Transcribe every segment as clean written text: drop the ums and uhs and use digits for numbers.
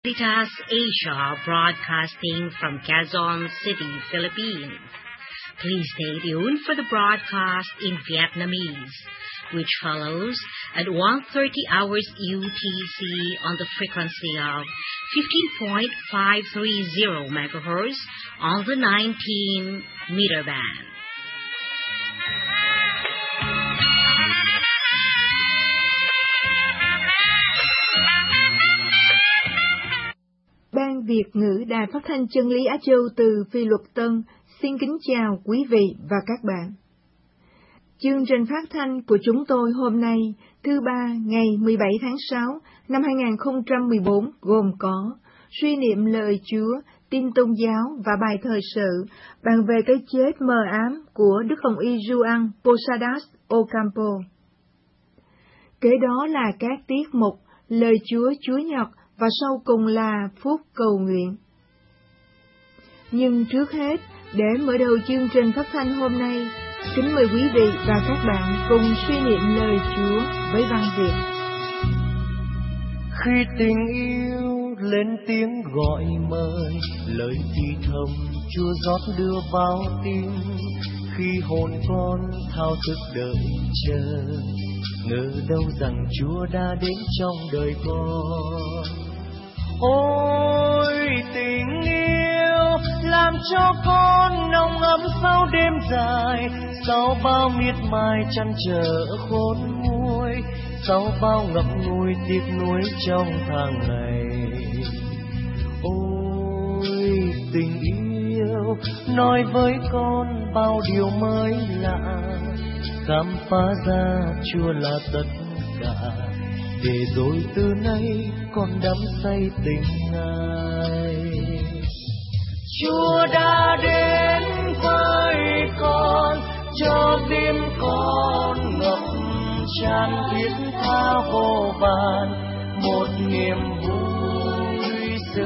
Veritas Asia broadcasting from Quezon City, Philippines. Please stay tuned for the broadcast in Vietnamese, which follows at 1:30 hours UTC on the frequency of 15.530 MHz on the 19-meter band. Ban Việt ngữ Đài Phát thanh Chân lý Á Châu từ Phi Luật Tân xin kính chào quý vị và các bạn. Chương trình phát thanh của chúng tôi hôm nay, thứ Ba, ngày 17 tháng 6 năm 2014 gồm có suy niệm lời Chúa, tin tôn giáo và bài thời sự bàn về cái chết mờ ám của Đức Hồng Y Juan Posadas Ocampo. Kế đó là các tiết mục lời Chúa Chúa Nhật và sau cùng là phút cầu nguyện. Nhưng trước hết, để mở đầu chương trình phát thanh hôm nay, kính mời quý vị và các bạn cùng suy niệm lời Chúa với văn Việt. Khi tình yêu lên tiếng gọi mời, lời thì thầm Chúa rót đưa vào tim. Khi hồn con thao thức đợi chờ, ngờ đâu rằng Chúa đã đến trong đời con. Ôi tình yêu làm cho con nồng ấm sau đêm dài, sau bao miệt mài chăn trở khôn nguôi, sau bao ngậm ngùi tiếc nuối trong tháng ngày. Ôi tình yêu nói với con bao điều mới lạ, khám phá ra Chúa là tất cả, để rồi từ nay con đắm say tình Ngài. Chúa đã đến với con, cho tim con ngập tràn thiết tha vô vàn, một niềm vui sự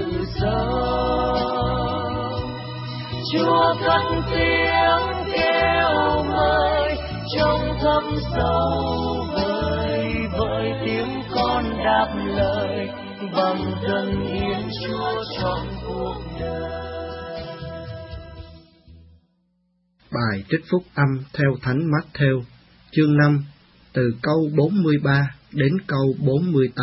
sống. Chúa cất tiếng kêu mời trong thâm sâu vời vợi, tiếng con đáp lời bằng dâng hiến Chúa trọn cuộc đời. Bài trích phúc âm theo Thánh Mát-thêu, chương 5, từ câu 43 đến câu 48.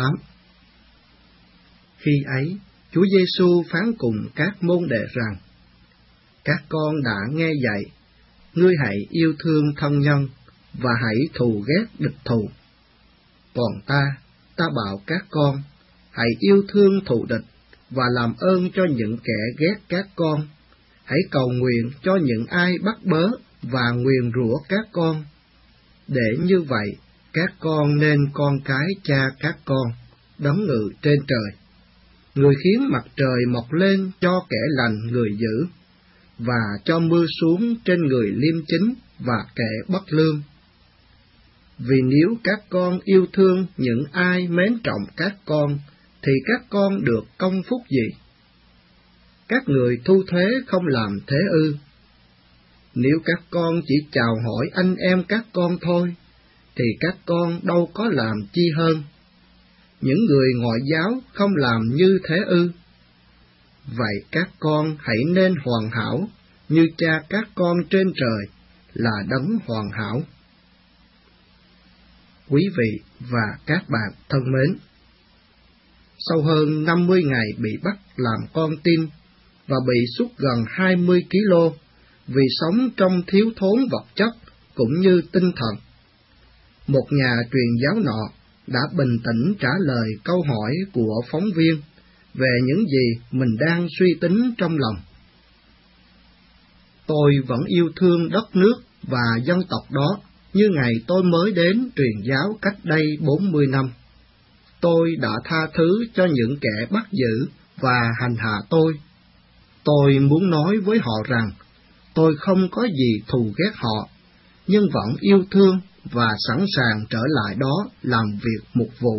Khi ấy, Chúa Giêsu phán cùng các môn đệ rằng: Các con đã nghe dạy, ngươi hãy yêu thương thân nhân và hãy thù ghét địch thù. Còn ta bảo các con, hãy yêu thương thù địch và làm ơn cho những kẻ ghét các con. Hãy cầu nguyện cho những ai bắt bớ và nguyền rủa các con. Để như vậy, các con nên con cái cha các con, đấng ngự trên trời. Người khiến mặt trời mọc lên cho kẻ lành người dữ, và cho mưa xuống trên người liêm chính và kẻ bất lương. Vì nếu các con yêu thương những ai mến trọng các con, thì các con được công phúc gì? Các người thu thuế không làm thế ư? Nếu các con chỉ chào hỏi anh em các con thôi, thì các con đâu có làm chi hơn. Những người ngoại giáo không làm như thế ư? Vậy các con hãy nên hoàn hảo, như cha các con trên trời là đấng hoàn hảo. Quý vị và các bạn thân mến, sau hơn 50 ngày bị bắt làm con tin và bị sút gần 20 kg vì sống trong thiếu thốn vật chất cũng như tinh thần, một nhà truyền giáo nọ đã bình tĩnh trả lời câu hỏi của phóng viên về những gì mình đang suy tính trong lòng. Tôi vẫn yêu thương đất nước và dân tộc đó như ngày tôi mới đến truyền giáo cách đây 40 năm. Tôi đã tha thứ cho những kẻ bắt giữ và hành hạ tôi. Tôi muốn nói với họ rằng tôi không có gì thù ghét họ, nhưng vẫn yêu thương và sẵn sàng trở lại đó làm việc mục vụ.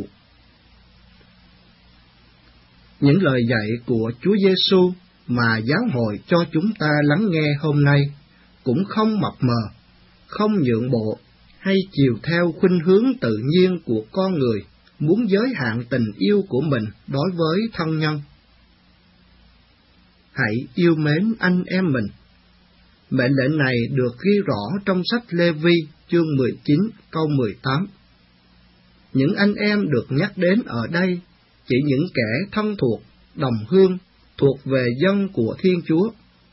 Những lời dạy của Chúa Giêsu mà giáo hội cho chúng ta lắng nghe hôm nay cũng không mập mờ, không nhượng bộ hay chiều theo khuynh hướng tự nhiên của con người muốn giới hạn tình yêu của mình đối với thân nhân, hãy yêu mến anh em mình. Mệnh lệnh này được ghi rõ trong sách Lê-vi chương 19 câu 18. Những anh em được nhắc đến ở đây chỉ những kẻ thân thuộc, đồng hương, thuộc về dân của Thiên Chúa.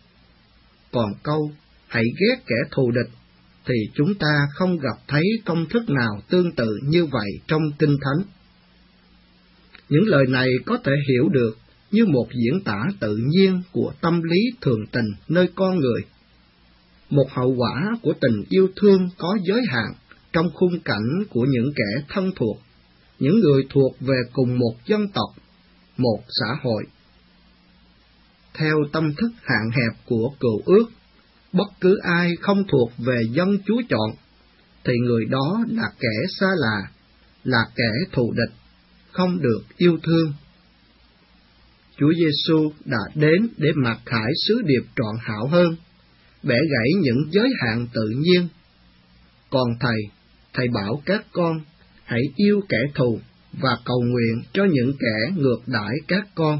Còn câu hãy ghét kẻ thù địch thì chúng ta không gặp thấy công thức nào tương tự như vậy trong Kinh Thánh. Những lời này có thể hiểu được như một diễn tả tự nhiên của tâm lý thường tình nơi con người, một hậu quả của tình yêu thương có giới hạn trong khung cảnh của những kẻ thân thuộc, những người thuộc về cùng một dân tộc, một xã hội. Theo tâm thức hạn hẹp của Cựu Ước, bất cứ ai không thuộc về dân Chúa chọn, thì người đó là kẻ xa lạ, là kẻ thù địch, không được yêu thương. Chúa Giêsu đã đến để mặc khải sứ điệp trọn hảo hơn, bẻ gãy những giới hạn tự nhiên. Còn Thầy bảo các con hãy yêu kẻ thù và cầu nguyện cho những kẻ ngược đãi các con.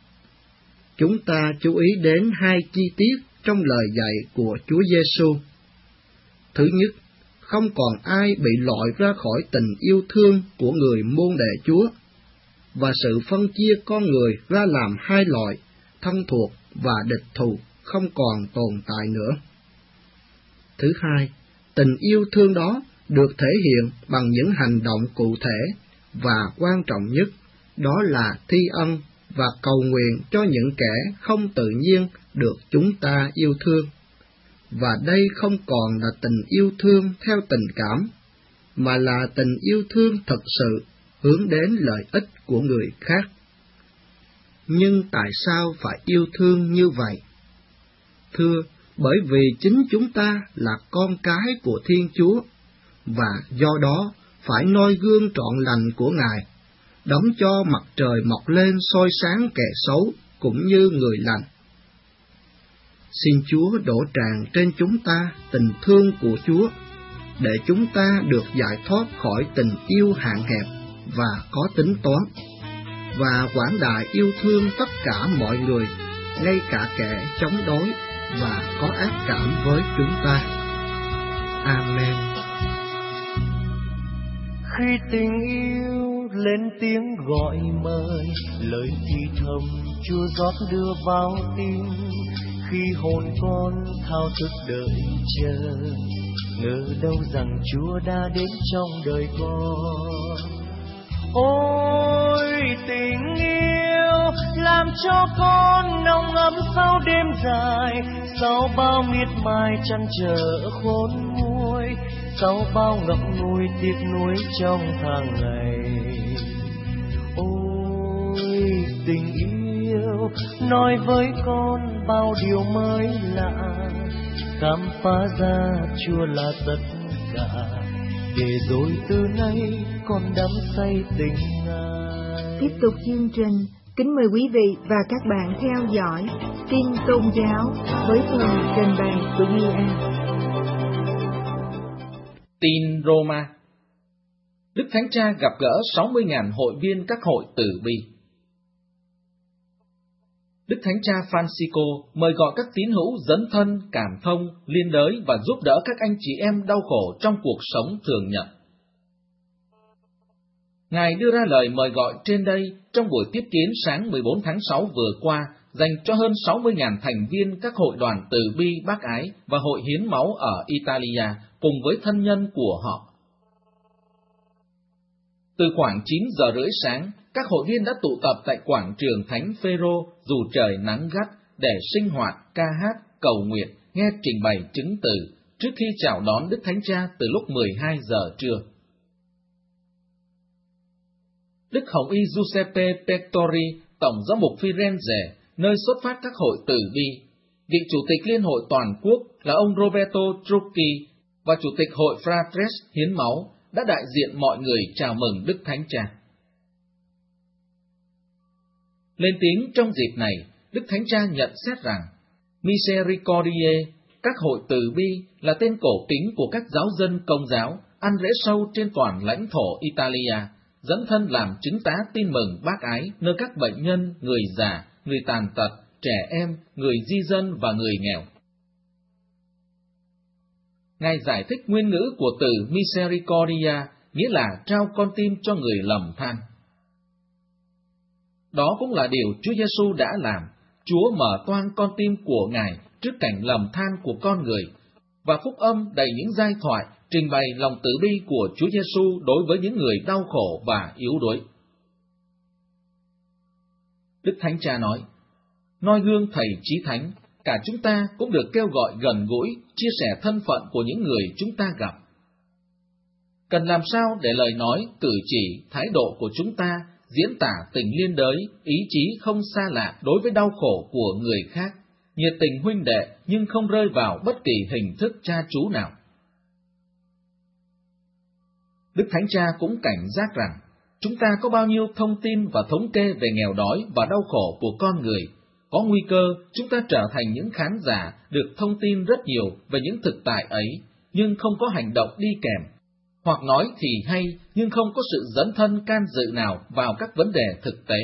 Chúng ta chú ý đến hai chi tiết trong lời dạy của Chúa Giêsu. Thứ nhất, không còn ai bị loại ra khỏi tình yêu thương của người môn đệ Chúa, và sự phân chia con người ra làm hai loại, thân thuộc và địch thù, không còn tồn tại nữa. Thứ hai, tình yêu thương đó được thể hiện bằng những hành động cụ thể, và quan trọng nhất, đó là thi ân và cầu nguyện cho những kẻ không tự nhiên được chúng ta yêu thương. Và đây không còn là tình yêu thương theo tình cảm, mà là tình yêu thương thật sự hướng đến lợi ích của người khác. Nhưng tại sao phải yêu thương như vậy? Thưa, bởi vì chính chúng ta là con cái của Thiên Chúa, và do đó phải noi gương trọn lành của Ngài, đóng cho mặt trời mọc lên soi sáng kẻ xấu cũng như người lành. Xin Chúa đổ tràn trên chúng ta tình thương của Chúa, để chúng ta được giải thoát khỏi tình yêu hạn hẹp và có tính toán, và quảng đại yêu thương tất cả mọi người, ngay cả kẻ chống đối và có ác cảm với chúng ta. Amen. Khi tình yêu lên tiếng gọi mời, lời thì thầm Chúa rót đưa vào tim. Khi hồn con thao thức đợi chờ, ngờ đâu rằng Chúa đã đến trong đời con. Ôi tình yêu làm cho con nồng ấm sau đêm dài, sau bao miệt mài chăn trở khôn nguôi, sau bao ngậm ngùi tiếc nuối trong tháng ngày. Ôi tình yêu nói với con bao điều mới lạ, khám phá ra Chúa là tất cả, để rồi từ nay con đắm say tình Ngài. Tiếp tục chương trình, kính mời quý vị và các bạn theo dõi tin tôn giáo với phần trình bày của Duy An. Tin Roma. Đức Thánh Cha gặp gỡ 60.000 hội viên các hội Từ Bi. Đức Thánh Cha Francisco mời gọi các tín hữu dấn thân, cảm thông, liên đới và giúp đỡ các anh chị em đau khổ trong cuộc sống thường nhật. Ngài đưa ra lời mời gọi trên đây trong buổi tiếp kiến sáng 14 tháng 6 vừa qua dành cho hơn 60.000 thành viên các hội đoàn Từ Bi Bác Ái và hội hiến máu ở Italia cùng với thân nhân của họ. Từ khoảng 9 giờ rưỡi sáng, các hội viên đã tụ tập tại quảng trường Thánh Phêrô dù trời nắng gắt để sinh hoạt, ca hát, cầu nguyện, nghe trình bày chứng từ trước khi chào đón Đức Thánh Cha từ lúc 12 giờ trưa. Đức Hồng Y Giuseppe Pettori, Tổng giám mục Firenze, nơi xuất phát các hội Từ Bi, vị Chủ tịch Liên hội Toàn quốc là ông Roberto Trucchi và Chủ tịch Hội Fratres Hiến Máu đã đại diện mọi người chào mừng Đức Thánh Cha. Lên tiếng trong dịp này, Đức Thánh Cha nhận xét rằng Misericordiae, các hội Từ Bi là tên cổ kính của các giáo dân Công giáo ăn rễ sâu trên toàn lãnh thổ Italia, dẫn thân làm chứng tá tin mừng bác ái nơi các bệnh nhân, người già, người tàn tật, trẻ em, người di dân và người nghèo. Ngài giải thích nguyên ngữ của từ Misericordia, nghĩa là trao con tim cho người lầm than. Đó cũng là điều Chúa Giêsu đã làm. Chúa mở toang con tim của Ngài trước cảnh lầm than của con người, và phúc âm đầy những giai thoại trình bày lòng từ bi của Chúa Giêsu đối với những người đau khổ và yếu đuối. Đức Thánh Cha nói, noi gương Thầy Chí Thánh, cả chúng ta cũng được kêu gọi gần gũi, chia sẻ thân phận của những người chúng ta gặp. Cần làm sao để lời nói, cử chỉ, thái độ của chúng ta diễn tả tình liên đới, ý chí không xa lạ đối với đau khổ của người khác, nhiệt tình huynh đệ nhưng không rơi vào bất kỳ hình thức cha chú nào. Đức Thánh Cha cũng cảnh giác rằng, chúng ta có bao nhiêu thông tin và thống kê về nghèo đói và đau khổ của con người, có nguy cơ chúng ta trở thành những khán giả được thông tin rất nhiều về những thực tại ấy, nhưng không có hành động đi kèm, hoặc nói thì hay nhưng không có sự dấn thân can dự nào vào các vấn đề thực tế.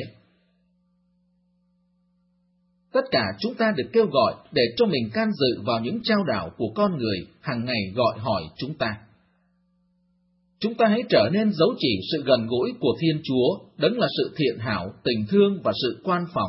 Tất cả chúng ta được kêu gọi để cho mình can dự vào những trao đảo của con người hàng ngày gọi hỏi chúng ta. Chúng ta hãy trở nên dấu chỉ sự gần gũi của Thiên Chúa, đấng là sự thiện hảo, tình thương và sự quan phòng.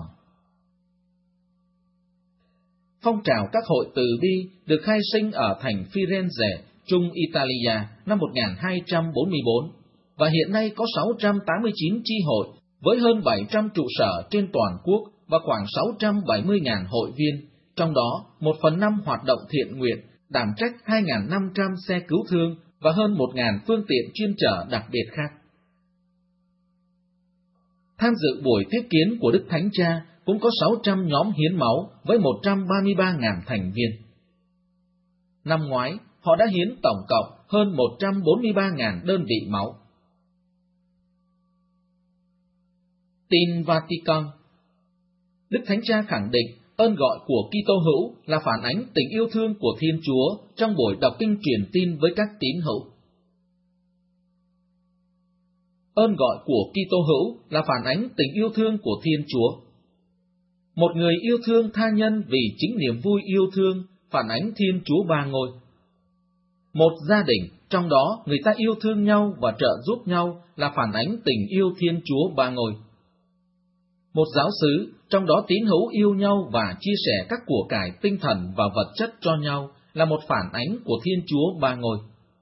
Phong trào các hội từ bi được khai sinh ở thành Firenze, Trung Italia năm 1244, và hiện nay có 689 chi hội với hơn 700 trụ sở trên toàn quốc và khoảng 670.000 hội viên, trong đó 1/5 hoạt động thiện nguyện, đảm trách 2.500 xe cứu thương và hơn 1.000 phương tiện chuyên chở đặc biệt khác. Tham dự buổi tiếp kiến của Đức Thánh Cha cũng có 600 nhóm hiến máu với 133.000 thành viên. Năm ngoái, họ đã hiến tổng cộng hơn 143.000 đơn vị máu. Tin Vatican. Đức Thánh Cha khẳng định ơn gọi của Kitô hữu là phản ánh tình yêu thương của Thiên Chúa trong buổi đọc kinh truyền tin với các tín hữu. Ơn gọi của Kitô hữu là phản ánh tình yêu thương của Thiên Chúa. Một người yêu thương tha nhân vì chính niềm vui yêu thương phản ánh Thiên Chúa Ba Ngôi. Một gia đình, trong đó người ta yêu thương nhau và trợ giúp nhau là phản ánh tình yêu Thiên Chúa Ba Ngôi. Một giáo xứ, trong đó tín hữu yêu nhau và chia sẻ các của cải tinh thần và vật chất cho nhau là một phản ánh của Thiên Chúa Ba Ngôi.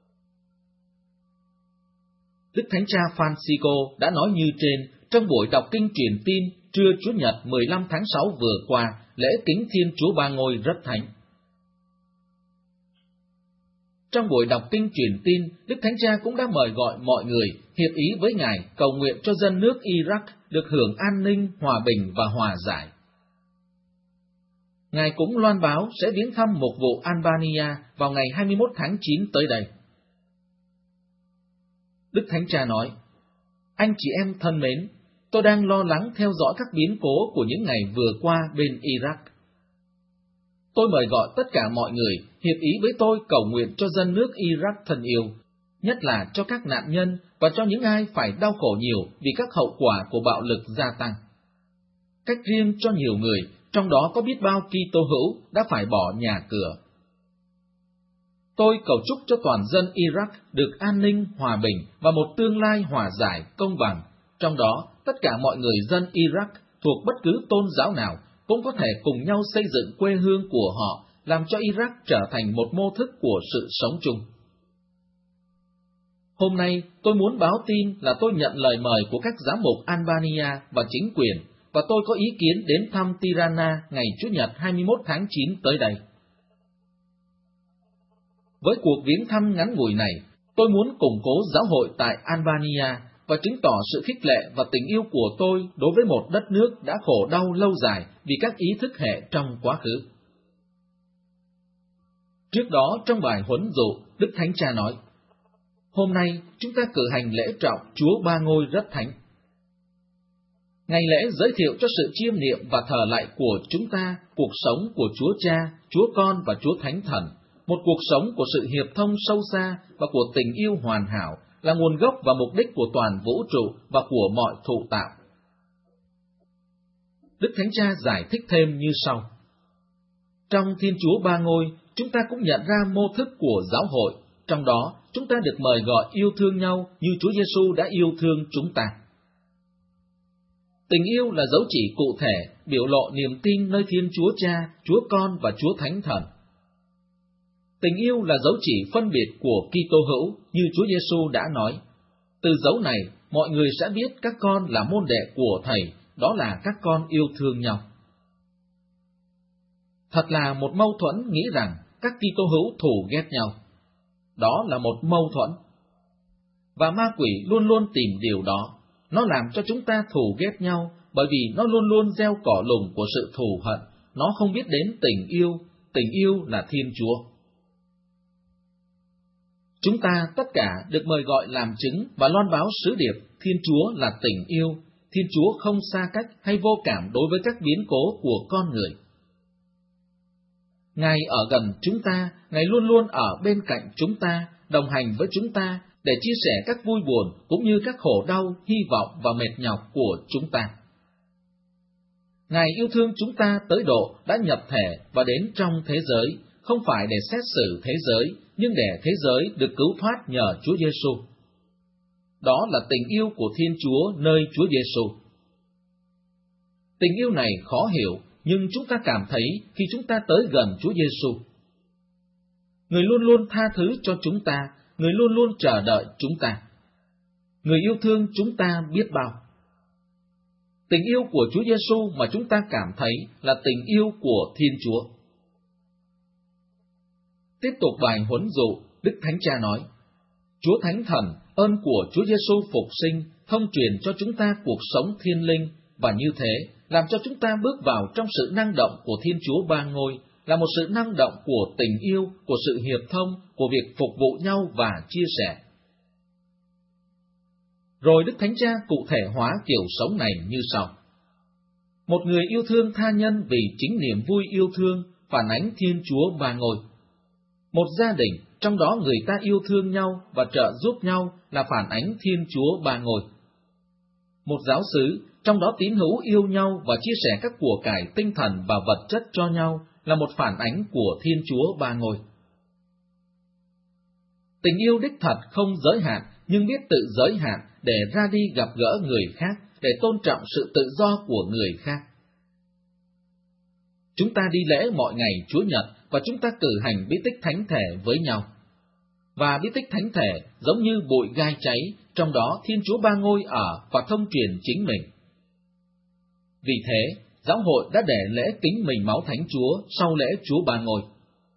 Đức Thánh Cha Francisco đã nói như trên trong buổi đọc kinh truyền tin trưa Chủ nhật 15 tháng 6 vừa qua, lễ kính Thiên Chúa Ba Ngôi rất thánh. Trong buổi đọc kinh truyền tin, Đức Thánh Cha cũng đã mời gọi mọi người hiệp ý với Ngài cầu nguyện cho dân nước Iraq được hưởng an ninh, hòa bình và hòa giải. Ngài cũng loan báo sẽ viếng thăm mục vụ Albania vào ngày 21 tháng 9 tới đây. Đức Thánh Cha nói, anh chị em thân mến, tôi đang lo lắng theo dõi các biến cố của những ngày vừa qua bên Iraq. Tôi mời gọi tất cả mọi người hiệp ý với tôi cầu nguyện cho dân nước Iraq thân yêu, nhất là cho các nạn nhân và cho những ai phải đau khổ nhiều vì các hậu quả của bạo lực gia tăng. Cách riêng cho nhiều người, trong đó có biết bao Kitô hữu đã phải bỏ nhà cửa. Tôi cầu chúc cho toàn dân Iraq được an ninh, hòa bình và một tương lai hòa giải, công bằng. Trong đó, tất cả mọi người dân Iraq thuộc bất cứ tôn giáo nào cũng có thể cùng nhau xây dựng quê hương của họ, làm cho Iraq trở thành một mô thức của sự sống chung. Hôm nay, tôi muốn báo tin là tôi nhận lời mời của các giám mục Albania và chính quyền, và tôi có ý kiến đến thăm Tirana ngày Chủ nhật 21 tháng 9 tới đây. Với cuộc viếng thăm ngắn ngủi này, tôi muốn củng cố giáo hội tại Albania và chứng tỏ sự khích lệ và tình yêu của tôi đối với một đất nước đã khổ đau lâu dài vì các ý thức hệ trong quá khứ. Trước đó, trong bài huấn dụ, Đức Thánh Cha nói, hôm nay chúng ta cử hành lễ trọng Chúa Ba Ngôi rất thánh. Ngày lễ giới thiệu cho sự chiêm niệm và thờ lạy của chúng ta, cuộc sống của Chúa Cha, Chúa Con và Chúa Thánh Thần, một cuộc sống của sự hiệp thông sâu xa và của tình yêu hoàn hảo, là nguồn gốc và mục đích của toàn vũ trụ và của mọi thụ tạo. Đức Thánh Cha giải thích thêm như sau. Trong Thiên Chúa Ba Ngôi, chúng ta cũng nhận ra mô thức của giáo hội, trong đó chúng ta được mời gọi yêu thương nhau như Chúa Giêsu đã yêu thương chúng ta. Tình yêu là dấu chỉ cụ thể, biểu lộ niềm tin nơi Thiên Chúa Cha, Chúa Con và Chúa Thánh Thần. Tình yêu là dấu chỉ phân biệt của Kitô hữu như Chúa Giêsu đã nói. Từ dấu này, mọi người sẽ biết các con là môn đệ của Thầy, đó là các con yêu thương nhau. Thật là một mâu thuẫn nghĩ rằng các Kitô hữu thù ghét nhau. Đó là một mâu thuẫn. Và ma quỷ luôn luôn tìm điều đó. Nó làm cho chúng ta thù ghét nhau, bởi vì nó luôn luôn gieo cỏ lùng của sự thù hận. Nó không biết đến tình yêu là Thiên Chúa. Chúng ta tất cả được mời gọi làm chứng và loan báo sứ điệp Thiên Chúa là tình yêu. Thiên Chúa không xa cách hay vô cảm đối với các biến cố của con người. Ngài ở gần chúng ta, Ngài luôn luôn ở bên cạnh chúng ta, đồng hành với chúng ta để chia sẻ các vui buồn cũng như các khổ đau, hy vọng và mệt nhọc của chúng ta. Ngài yêu thương chúng ta tới độ đã nhập thể và đến trong thế giới, không phải để xét xử thế giới, nhưng để thế giới được cứu thoát nhờ Chúa Giêsu. Đó là tình yêu của Thiên Chúa nơi Chúa Giêsu. Tình yêu này khó hiểu, nhưng chúng ta cảm thấy khi chúng ta tới gần Chúa Giêsu. Người luôn luôn tha thứ cho chúng ta, Người luôn luôn chờ đợi chúng ta. Người yêu thương chúng ta biết bao. Tình yêu của Chúa Giêsu mà chúng ta cảm thấy là tình yêu của Thiên Chúa. Tiếp tục bài huấn dụ, Đức Thánh Cha nói, Chúa Thánh Thần, ơn của Chúa Giêsu phục sinh, thông truyền cho chúng ta cuộc sống thiên linh, và như thế, làm cho chúng ta bước vào trong sự năng động của Thiên Chúa Ba Ngôi, là một sự năng động của tình yêu, của sự hiệp thông, của việc phục vụ nhau và chia sẻ. Rồi Đức Thánh Cha cụ thể hóa kiểu sống này như sau. Một người yêu thương tha nhân vì chính niềm vui yêu thương, phản ánh Thiên Chúa Ba Ngôi. Một gia đình, trong đó người ta yêu thương nhau và trợ giúp nhau là phản ánh Thiên Chúa Ba Ngôi. Một giáo xứ, trong đó tín hữu yêu nhau và chia sẻ các của cải tinh thần và vật chất cho nhau là một phản ánh của Thiên Chúa Ba Ngôi. Tình yêu đích thật không giới hạn, nhưng biết tự giới hạn để ra đi gặp gỡ người khác, để tôn trọng sự tự do của người khác. Chúng ta đi lễ mọi ngày Chúa Nhật và chúng ta cử hành bí tích thánh thể với nhau. Và bí tích thánh thể giống như bụi gai cháy, trong đó Thiên Chúa Ba Ngôi ở và thông truyền chính mình. Vì thế, giáo hội đã để lễ kính mình máu Thánh Chúa sau lễ Chúa Ba Ngôi.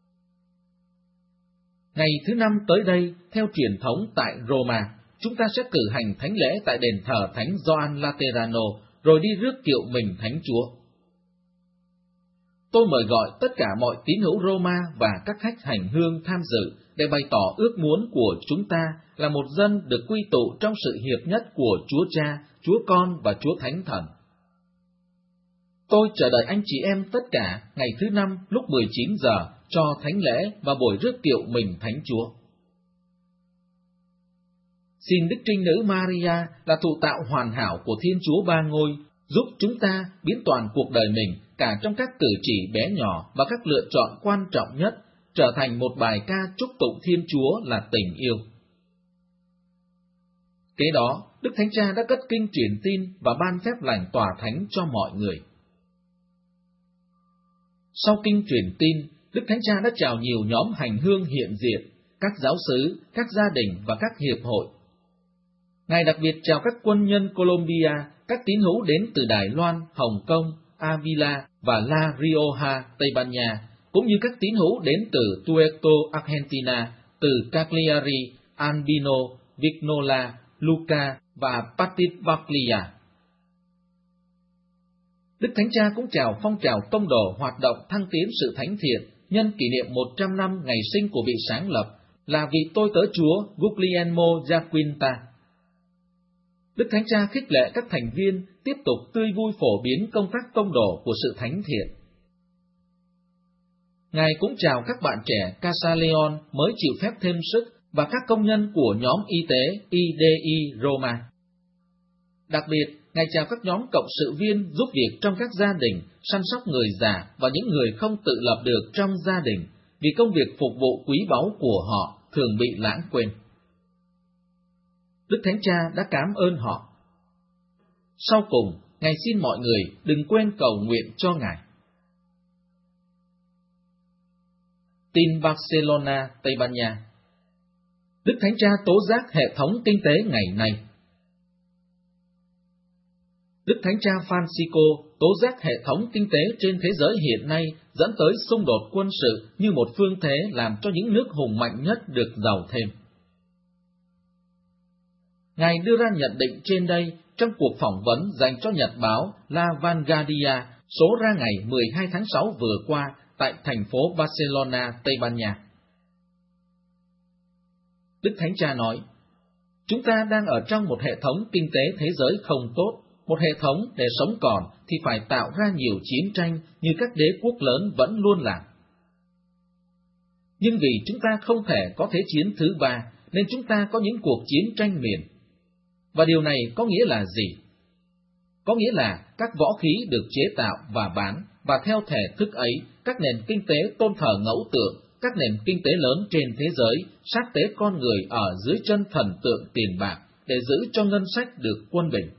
Ngày thứ 5 tới đây, theo truyền thống tại Roma, chúng ta sẽ cử hành thánh lễ tại đền thờ Thánh Gioan Laterano, rồi đi rước kiệu mình Thánh Chúa. Tôi mời gọi tất cả mọi tín hữu Roma và các khách hành hương tham dự để bày tỏ ước muốn của chúng ta là một dân được quy tụ trong sự hiệp nhất của Chúa Cha, Chúa Con và Chúa Thánh Thần. Tôi chờ đợi anh chị em tất cả ngày thứ 5 lúc 19 giờ cho thánh lễ và buổi rước kiệu mình Thánh Chúa. Xin Đức Trinh Nữ Maria là thụ tạo hoàn hảo của Thiên Chúa Ba Ngôi, giúp chúng ta biến toàn cuộc đời mình, cả trong các cử chỉ bé nhỏ và các lựa chọn quan trọng nhất, trở thành một bài ca chúc tụng Thiên Chúa là tình yêu. Kế đó, Đức Thánh Cha đã cất kinh truyền tin và ban phép lành tòa thánh cho mọi người. Sau kinh truyền tin, Đức Thánh Cha đã chào nhiều nhóm hành hương hiện diện, các giáo xứ, các gia đình và các hiệp hội. Ngài đặc biệt chào các quân nhân Colombia, các tín hữu đến từ Đài Loan, Hồng Kông, Avila và La Rioja, Tây Ban Nha, cũng như các tín hữu đến từ Tuerto, Argentina, từ Cagliari, Albino, Vignola, Lucca và Pativaglia. Đức Thánh Cha cũng chào phong trào tông đồ hoạt động thăng tiến sự thánh thiện nhân kỷ niệm 100 năm ngày sinh của vị sáng lập là vị tôi tớ Chúa Guglielmo Jaquinta. Đức Thánh Cha khích lệ các thành viên tiếp tục tươi vui phổ biến công tác tông đồ của sự thánh thiện. Ngài cũng chào các bạn trẻ Casaleon mới chịu phép thêm sức và các công nhân của nhóm y tế IDI Roma. Đặc biệt, Ngài chào các nhóm cộng sự viên giúp việc trong các gia đình, săn sóc người già và những người không tự lập được trong gia đình, vì công việc phục vụ quý báu của họ thường bị lãng quên. Đức Thánh Cha đã cảm ơn họ. Sau cùng, Ngài xin mọi người đừng quên cầu nguyện cho Ngài. Tin Barcelona, Tây Ban Nha. Đức Thánh Cha tố giác hệ thống kinh tế ngày nay. Đức Thánh Cha Francisco tố giác hệ thống kinh tế trên thế giới hiện nay dẫn tới xung đột quân sự như một phương thế làm cho những nước hùng mạnh nhất được giàu thêm. Ngài đưa ra nhận định trên đây trong cuộc phỏng vấn dành cho nhật báo La Vanguardia số ra ngày 12 tháng 6 vừa qua tại thành phố Barcelona, Tây Ban Nha. Đức Thánh Cha nói, chúng ta đang ở trong một hệ thống kinh tế thế giới không tốt, một hệ thống để sống còn thì phải tạo ra nhiều chiến tranh như các đế quốc lớn vẫn luôn làm. Nhưng vì chúng ta không thể có thế chiến thứ ba, nên chúng ta có những cuộc chiến tranh miền. Và điều này có nghĩa là gì? Có nghĩa là các võ khí được chế tạo và bán, và theo thể thức ấy, các nền kinh tế tôn thờ ngẫu tượng, các nền kinh tế lớn trên thế giới sát tế con người ở dưới chân thần tượng tiền bạc để giữ cho ngân sách được quân bình.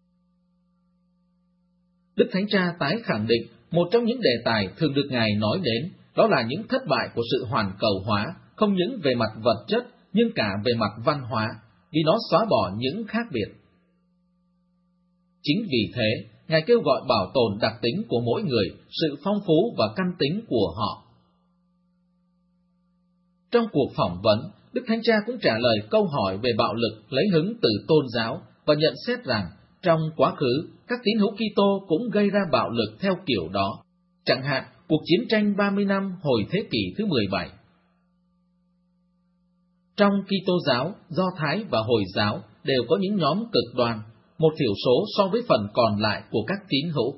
Đức Thánh Cha tái khẳng định một trong những đề tài thường được Ngài nói đến, đó là những thất bại của sự hoàn cầu hóa, không những về mặt vật chất, nhưng cả về mặt văn hóa, vì nó xóa bỏ những khác biệt. Chính vì thế, Ngài kêu gọi bảo tồn đặc tính của mỗi người, sự phong phú và căn tính của họ. Trong cuộc phỏng vấn, Đức Thánh Cha cũng trả lời câu hỏi về bạo lực lấy hứng từ tôn giáo và nhận xét rằng trong quá khứ, các tín hữu Kitô cũng gây ra bạo lực theo kiểu đó, chẳng hạn cuộc chiến tranh 30 năm hồi thế kỷ thứ 17. Trong Kitô giáo, Do Thái và Hồi giáo đều có những nhóm cực đoan, một thiểu số so với phần còn lại của các tín hữu.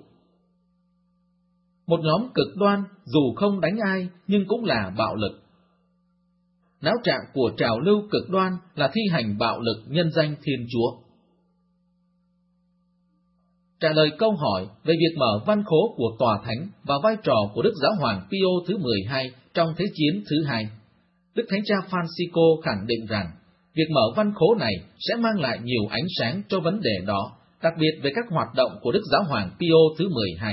Một nhóm cực đoan dù không đánh ai nhưng cũng là bạo lực. Não trạng của trào lưu cực đoan là thi hành bạo lực nhân danh Thiên Chúa. Trả lời câu hỏi về việc mở văn khố của Tòa Thánh và vai trò của Đức Giáo hoàng Pio thứ 12 trong Thế chiến thứ hai, Đức Thánh Cha Francisco khẳng định rằng việc mở văn khố này sẽ mang lại nhiều ánh sáng cho vấn đề đó, đặc biệt về các hoạt động của Đức Giáo hoàng Pio thứ 12.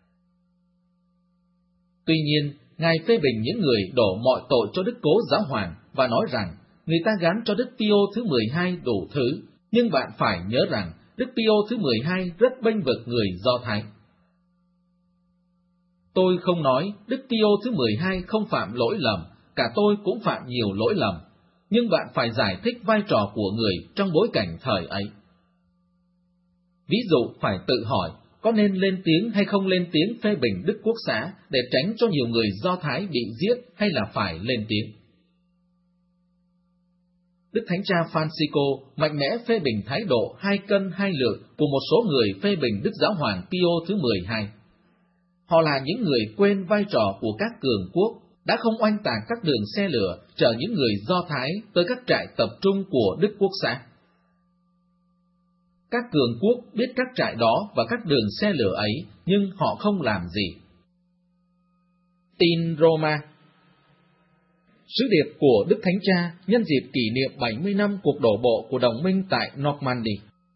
Tuy nhiên, Ngài phê bình những người đổ mọi tội cho Đức Cố Giáo hoàng và nói rằng người ta gán cho Đức Pio thứ 12 đủ thứ, nhưng bạn phải nhớ rằng Đức Pio thứ 12 rất bênh vực người Do Thái. Tôi không nói Đức Pio thứ 12 không phạm lỗi lầm, cả tôi cũng phạm nhiều lỗi lầm, nhưng bạn phải giải thích vai trò của người trong bối cảnh thời ấy. Ví dụ phải tự hỏi, có nên lên tiếng hay không lên tiếng phê bình Đức Quốc xã để tránh cho nhiều người Do Thái bị giết hay là phải lên tiếng. Đức Thánh Cha Francisco mạnh mẽ phê bình thái độ hai cân hai lượng của một số người phê bình Đức Giáo hoàng Pio thứ 12. Họ là những người quên vai trò của các cường quốc, đã không oanh tạc các đường xe lửa chở những người Do Thái tới các trại tập trung của Đức Quốc xã. Các cường quốc biết các trại đó và các đường xe lửa ấy, nhưng họ không làm gì. Tin Roma. Sứ điệp của Đức Thánh Cha nhân dịp kỷ niệm 70 năm cuộc đổ bộ của đồng minh tại Normandy.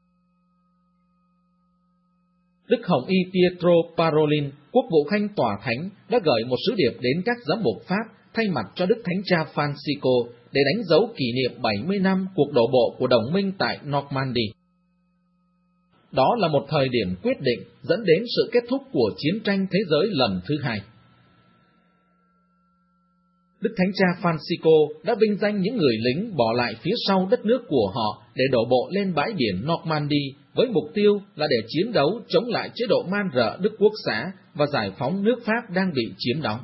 Đức Hồng Y Pietro Parolin, quốc vụ khanh Tòa Thánh, đã gửi một sứ điệp đến các giám mục Pháp thay mặt cho Đức Thánh Cha Francisco để đánh dấu kỷ niệm 70 năm cuộc đổ bộ của đồng minh tại Normandy. Đó là một thời điểm quyết định dẫn đến sự kết thúc của chiến tranh thế giới lần thứ hai. Đức Thánh Cha Francisco đã vinh danh những người lính bỏ lại phía sau đất nước của họ để đổ bộ lên bãi biển Normandy với mục tiêu là để chiến đấu chống lại chế độ man rợ Đức Quốc xã và giải phóng nước Pháp đang bị chiếm đóng.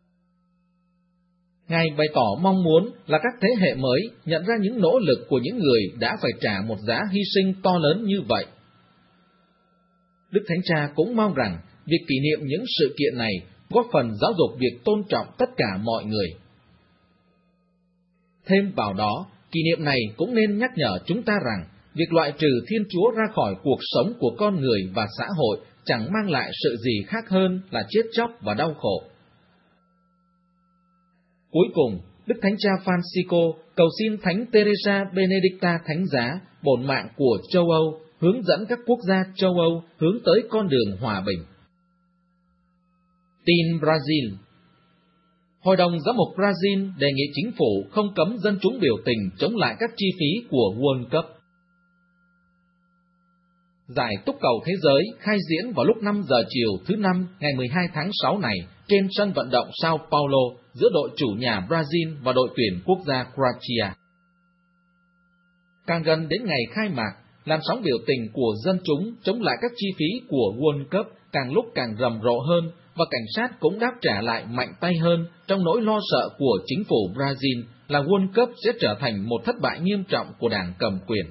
Ngài bày tỏ mong muốn là các thế hệ mới nhận ra những nỗ lực của những người đã phải trả một giá hy sinh to lớn như vậy. Đức Thánh Cha cũng mong rằng việc kỷ niệm những sự kiện này góp phần giáo dục việc tôn trọng tất cả mọi người. Thêm vào đó, kỷ niệm này cũng nên nhắc nhở chúng ta rằng việc loại trừ Thiên Chúa ra khỏi cuộc sống của con người và xã hội chẳng mang lại sự gì khác hơn là chết chóc và đau khổ. Cuối cùng, Đức Thánh Cha Francisco cầu xin Thánh Teresa Benedicta Thánh Giá, bổn mạng của châu Âu, hướng dẫn các quốc gia châu Âu hướng tới con đường hòa bình. Tin Brazil. Hội đồng Giám mục Brazil đề nghị chính phủ không cấm dân chúng biểu tình chống lại các chi phí của World Cup. Giải túc cầu thế giới khai diễn vào lúc 5 giờ chiều thứ Năm ngày 12 tháng 6 này trên sân vận động Sao Paulo giữa đội chủ nhà Brazil và đội tuyển quốc gia Croatia. Càng gần đến ngày khai mạc, làn sóng biểu tình của dân chúng chống lại các chi phí của World Cup càng lúc càng rầm rộ hơn, và cảnh sát cũng đáp trả lại mạnh tay hơn trong nỗi lo sợ của chính phủ Brazil là World Cup sẽ trở thành một thất bại nghiêm trọng của đảng cầm quyền.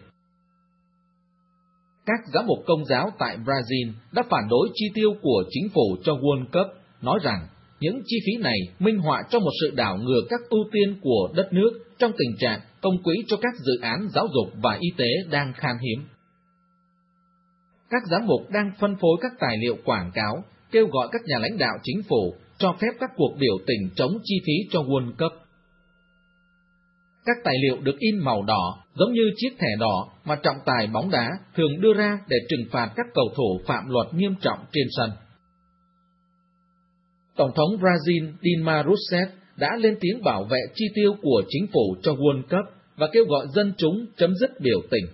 Các giám mục Công giáo tại Brazil đã phản đối chi tiêu của chính phủ cho World Cup, nói rằng những chi phí này minh họa cho một sự đảo ngược các ưu tiên của đất nước trong tình trạng công quỹ cho các dự án giáo dục và y tế đang khan hiếm. Các giám mục đang phân phối các tài liệu quảng cáo, kêu gọi các nhà lãnh đạo chính phủ cho phép các cuộc biểu tình chống chi phí cho World Cup. Các tài liệu được in màu đỏ, giống như chiếc thẻ đỏ mà trọng tài bóng đá thường đưa ra để trừng phạt các cầu thủ phạm luật nghiêm trọng trên sân. Tổng thống Brazil Dilma Rousseff đã lên tiếng bảo vệ chi tiêu của chính phủ cho World Cup và kêu gọi dân chúng chấm dứt biểu tình.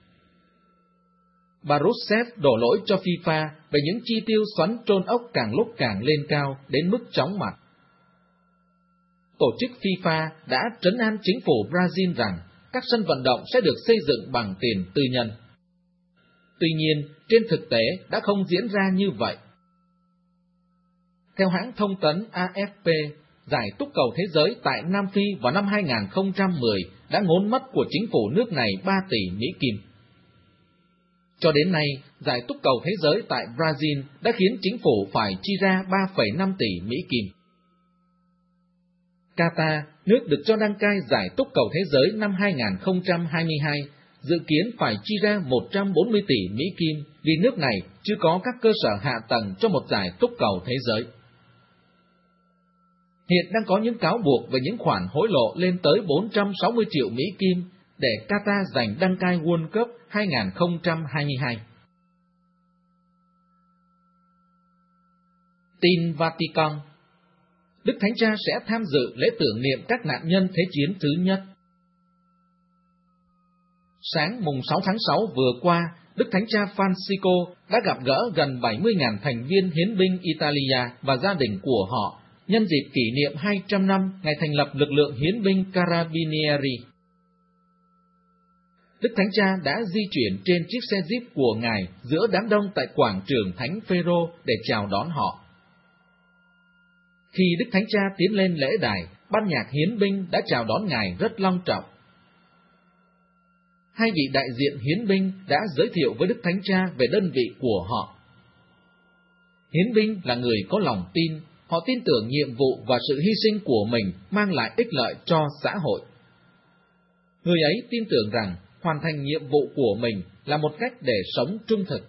Bà Rousseff đổ lỗi cho FIFA về những chi tiêu xoắn trôn ốc càng lúc càng lên cao đến mức chóng mặt. Tổ chức FIFA đã trấn an chính phủ Brazil rằng các sân vận động sẽ được xây dựng bằng tiền tư nhân. Tuy nhiên, trên thực tế đã không diễn ra như vậy. Theo hãng thông tấn AFP, giải túc cầu thế giới tại Nam Phi vào năm 2010 đã ngốn mất của chính phủ nước này 3 tỷ Mỹ Kim. Cho đến nay, giải túc cầu thế giới tại Brazil đã khiến chính phủ phải chi ra 3,5 tỷ Mỹ Kim. Qatar, nước được cho đăng cai giải túc cầu thế giới năm 2022, dự kiến phải chi ra 140 tỷ Mỹ Kim vì nước này chưa có các cơ sở hạ tầng cho một giải túc cầu thế giới. Hiện đang có những cáo buộc về những khoản hối lộ lên tới 460 triệu Mỹ Kim để Qatar giành đăng cai World Cup 2022. Tin Vatican. Đức Thánh Cha sẽ tham dự lễ tưởng niệm các nạn nhân Thế chiến thứ nhất. Sáng mùng 6 tháng 6 vừa qua, Đức Thánh Cha Francisco đã gặp gỡ gần 70.000 thành viên hiến binh Italia và gia đình của họ nhân dịp kỷ niệm 200 năm ngày thành lập lực lượng hiến binh Carabinieri. Đức Thánh Cha đã di chuyển trên chiếc xe Jeep của Ngài giữa đám đông tại quảng trường Thánh Phêrô để chào đón họ. Khi Đức Thánh Cha tiến lên lễ đài, ban nhạc hiến binh đã chào đón Ngài rất long trọng. Hai vị đại diện hiến binh đã giới thiệu với Đức Thánh Cha về đơn vị của họ. Hiến binh là người có lòng tin, họ tin tưởng nhiệm vụ và sự hy sinh của mình mang lại ích lợi cho xã hội. Người ấy tin tưởng rằng hoàn thành nhiệm vụ của mình là một cách để sống trung thực.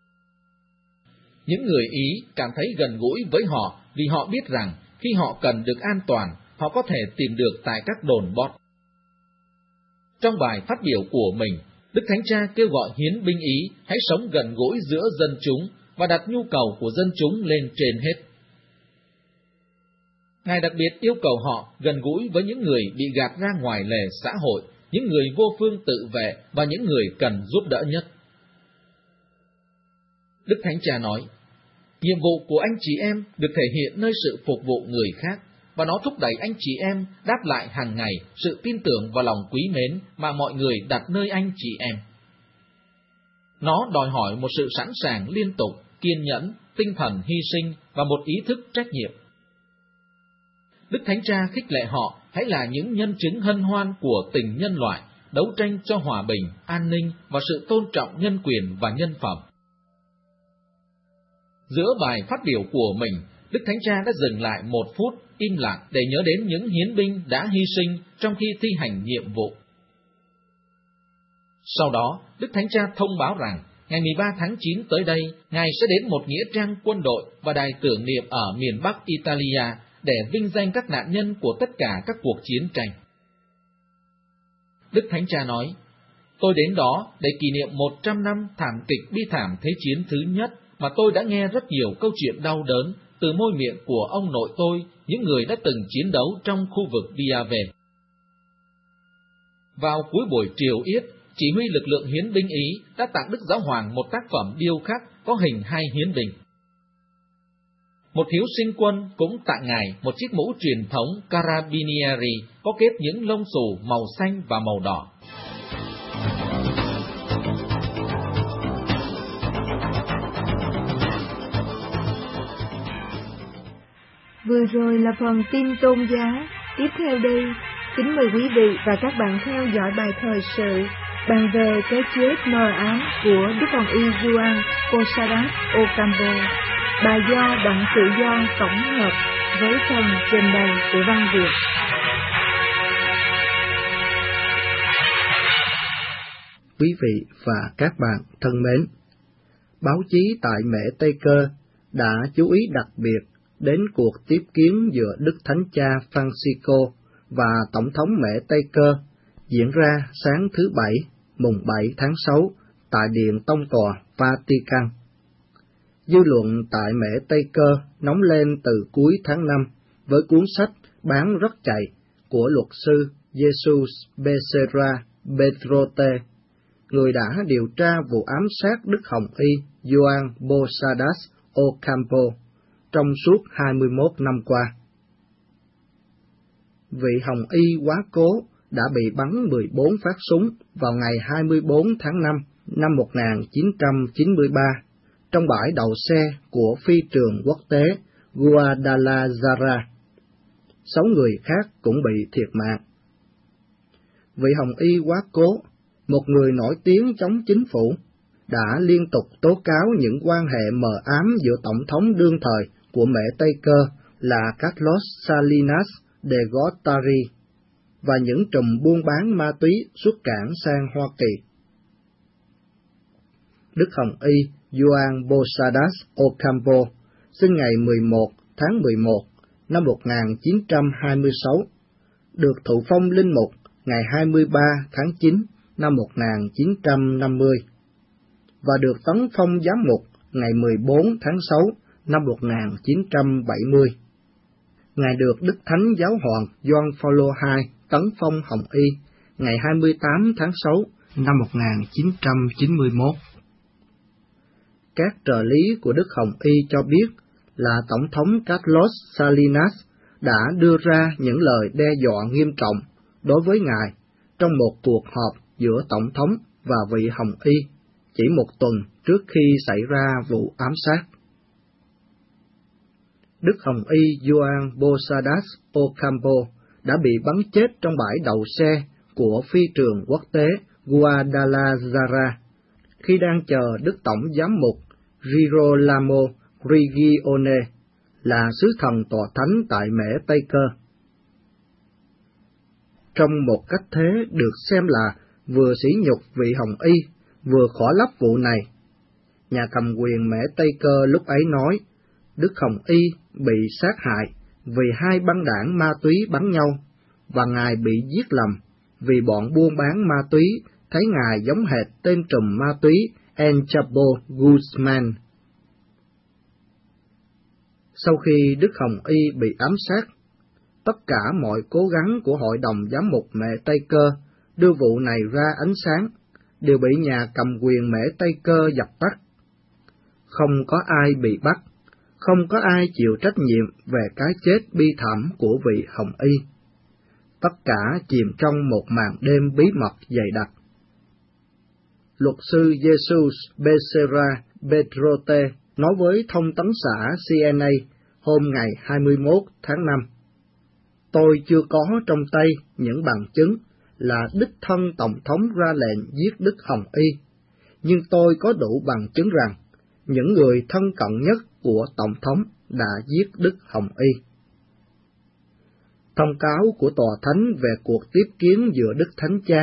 Những người Ý cảm thấy gần gũi với họ vì họ biết rằng khi họ cần được an toàn, họ có thể tìm được tại các đồn bót. Trong bài phát biểu của mình, Đức Thánh Cha kêu gọi hiến binh Ý hãy sống gần gũi giữa dân chúng và đặt nhu cầu của dân chúng lên trên hết. Ngài đặc biệt yêu cầu họ gần gũi với những người bị gạt ra ngoài lề xã hội, những người vô phương tự vệ và những người cần giúp đỡ nhất. Đức Thánh Cha nói, nhiệm vụ của anh chị em được thể hiện nơi sự phục vụ người khác, và nó thúc đẩy anh chị em đáp lại hàng ngày sự tin tưởng và lòng quý mến mà mọi người đặt nơi anh chị em. Nó đòi hỏi một sự sẵn sàng liên tục, kiên nhẫn, tinh thần hy sinh và một ý thức trách nhiệm. Đức Thánh Cha khích lệ họ hãy là những nhân chứng hân hoan của tình nhân loại, đấu tranh cho hòa bình, an ninh và sự tôn trọng nhân quyền và nhân phẩm. Giữa bài phát biểu của mình, Đức Thánh Cha đã dừng lại 1 phút im lặng để nhớ đến những hiến binh đã hy sinh trong khi thi hành nhiệm vụ. Sau đó, Đức Thánh Cha thông báo rằng, ngày 13 tháng 9 tới đây, Ngài sẽ đến một nghĩa trang quân đội và đài tưởng niệm ở miền Bắc Italia để vinh danh các nạn nhân của tất cả các cuộc chiến tranh. Đức Thánh Cha nói, tôi đến đó để kỷ niệm 100 năm thảm kịch bi thảm Thế chiến thứ nhất mà tôi đã nghe rất nhiều câu chuyện đau đớn từ môi miệng của ông nội tôi, những người đã từng chiến đấu trong khu vực Piave. Vào cuối buổi triều yết, chỉ huy lực lượng hiến binh Ý đã tặng Đức Giáo Hoàng một tác phẩm điêu khắc có hình hai hiến binh. Một thiếu sinh quân cũng tặng Ngài một chiếc mũ truyền thống Carabinieri có kép những lông xù màu xanh và màu đỏ. Vừa rồi là phần tin tôn giáo. Tiếp theo đây, kính mời quý vị và các bạn theo dõi bài thời sự bàn về cái chết mờ ám của Đức Hồng Y Juan Posadas Ocampo, bài do Đặng Tự Do tổng hợp với phần trình bày của Văn Việt. Quý vị và các bạn thân mến, báo chí tại Mễ Tây Cơ đã chú ý đặc biệt đến cuộc tiếp kiến giữa Đức Thánh Cha Francisco và Tổng thống Mễ Tây Cơ diễn ra sáng thứ Bảy, mùng 7 tháng 6 tại Điện Tông tòa Vatican. Dư luận tại Mễ Tây Cơ nóng lên từ cuối tháng 5 với cuốn sách bán rất chạy của luật sư Jesus Becerra Bedrote, người đã điều tra vụ ám sát Đức Hồng Y Juan Posadas Ocampo trong suốt 21 năm qua. Vị Hồng Y quá cố đã bị bắn 14 phát súng vào ngày 24 tháng 5 năm 1993 trong bãi đậu xe của phi trường quốc tế Guadalajara. 6 người khác cũng bị thiệt mạng. Vị Hồng Y quá cố, một người nổi tiếng chống chính phủ, đã liên tục tố cáo những quan hệ mờ ám giữa tổng thống đương thời của Mễ Tây Cơ là Carlos Salinas de Gortari và những trùm buôn bán ma túy xuất cảng sang Hoa Kỳ. Đức Hồng Y Juan Posadas Ocampo sinh ngày 11 tháng 11 năm 1926, được thụ phong linh mục ngày 23 tháng 9 năm 1950 và được tấn phong giám mục ngày 14 tháng 6 năm 1970. Ngài được Đức Thánh Giáo hoàng Gioan Phaolô II tấn phong Hồng Y ngày 28 tháng 6 năm 1991. Các trợ lý của Đức Hồng Y cho biết là Tổng thống Carlos Salinas đã đưa ra những lời đe dọa nghiêm trọng đối với Ngài trong một cuộc họp giữa Tổng thống và vị Hồng Y chỉ một tuần trước khi xảy ra vụ ám sát. Đức Hồng Y Juan Posadas Ocampo đã bị bắn chết trong bãi đậu xe của phi trường quốc tế Guadalajara khi đang chờ Đức Tổng Giám mục Girolamo Grigione, là sứ thần tòa thánh tại Mễ Tây Cơ. Trong một cách thế được xem là vừa sỉ nhục vị Hồng Y, vừa khỏa lấp vụ này, nhà cầm quyền Mễ Tây Cơ lúc ấy nói Đức Hồng Y bị sát hại vì hai băng đảng ma túy bắn nhau, và Ngài bị giết lầm vì bọn buôn bán ma túy thấy Ngài giống hệt tên trùm ma túy El Chapo Guzman. Sau khi Đức Hồng Y bị ám sát, tất cả mọi cố gắng của Hội đồng Giám mục Mễ Tây Cơ đưa vụ này ra ánh sáng đều bị nhà cầm quyền Mễ Tây Cơ dập tắt. Không có ai bị bắt, không có ai chịu trách nhiệm về cái chết bi thảm của vị Hồng Y. Tất cả chìm trong một màn đêm bí mật dày đặc. Luật sư Jesus Becerra Bedrote nói với thông tấn xã CNA hôm ngày 21 tháng 5, tôi chưa có trong tay những bằng chứng là đích thân Tổng thống ra lệnh giết Đức Hồng Y, nhưng tôi có đủ bằng chứng rằng những người thân cận nhất của Tổng thống đã giết Đức Hồng Y. Thông cáo của Tòa Thánh về cuộc tiếp kiến giữa Đức Thánh Cha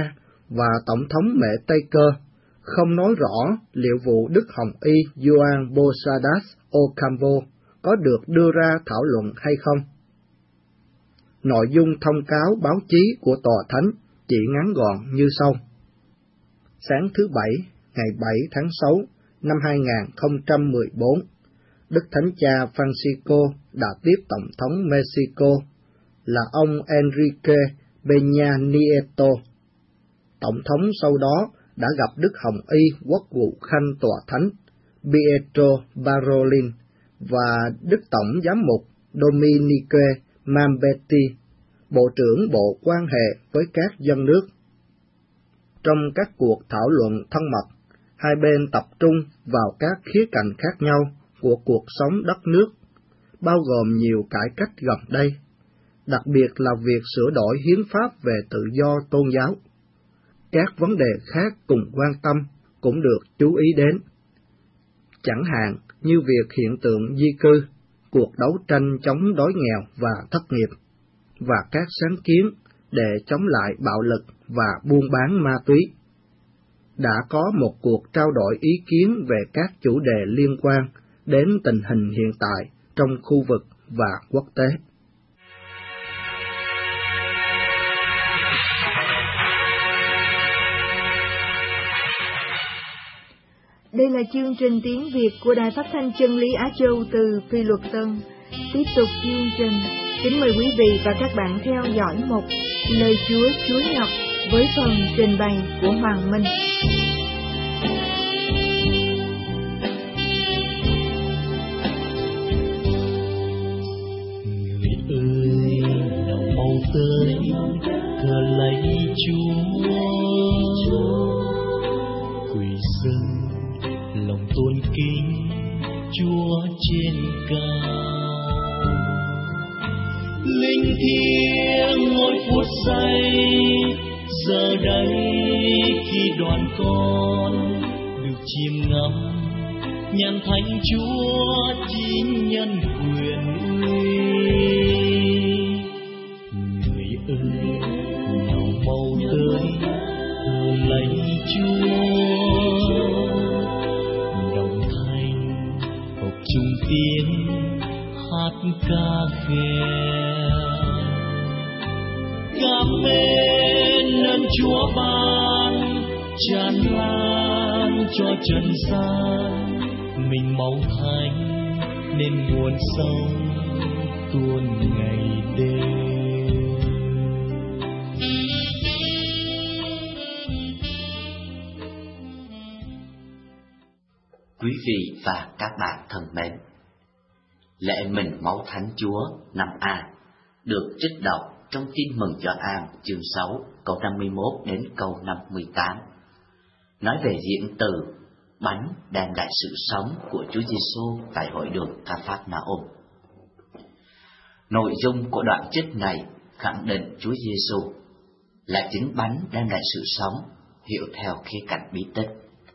và Tổng thống Mễ Tây Cơ không nói rõ liệu vụ Đức Hồng Y Juan Posadas Ocampo có được đưa ra thảo luận hay không. Nội dung thông cáo báo chí của Tòa Thánh chỉ ngắn gọn như sau. Sáng thứ Bảy, ngày 7 tháng 6 năm 2014, Đức Thánh Cha Francisco đã tiếp Tổng thống Mexico là ông Enrique Peña Nieto. Tổng thống sau đó đã gặp Đức Hồng Y Quốc vụ Khanh Tòa Thánh Pietro Parolin và Đức Tổng Giám mục Dominique Mambetti, Bộ trưởng Bộ quan hệ với các dân nước. Trong các cuộc thảo luận thân mật, hai bên tập trung vào các khía cạnh khác nhau của cuộc sống đất nước, bao gồm nhiều cải cách gần đây, đặc biệt là việc sửa đổi hiến pháp về tự do tôn giáo. Các vấn đề khác cùng quan tâm cũng được chú ý đến, chẳng hạn như việc hiện tượng di cư, cuộc đấu tranh chống đói nghèo và thất nghiệp, và các sáng kiến để chống lại bạo lực và buôn bán ma túy. Đã có một cuộc trao đổi ý kiến về các chủ đề liên quan đến tình hình hiện tại trong khu vực và quốc tế. Đây là chương trình tiếng Việt của Đài Phát thanh Chân lý Á Châu từ Phi Luật Tân. Tiếp tục chương trình, kính mời quý vị và các bạn theo dõi một Lời Chúa Chúa Nhật với phần trình bày của Hoàng Minh. Người ơi, nào mau tới, thờ lạy Chúa, quỳ dâng lòng tôn kính Chúa trên cao. Linh thiêng ngôi phút giây, giờ đây khi đoàn con được chiêm ngắm nhàn thánh Chúa chính nhân quyền uy. Người ơi, nào mau tới thờ lạy Chúa, đồng thanh hợp chung tiếng hát ca khen. Cảm ơn ơn Chúa ban tràn lan cho trần gian, mình máu thánh nên nguồn sống tuôn ngày đêm. Quý vị và các bạn thân mến, lễ mừng máu Thánh Chúa năm A được trích đọc trong Tin mừng Gioan chương 6 câu 51 đến câu 58, nói về diễn từ bánh đem lại sự sống của Chúa Giêsu tại hội đường Ca-phác-na-ôm. Nội dung của đoạn trích này khẳng định Chúa Giêsu là chính bánh đem lại sự sống, hiểu theo khía cạnh bí tích.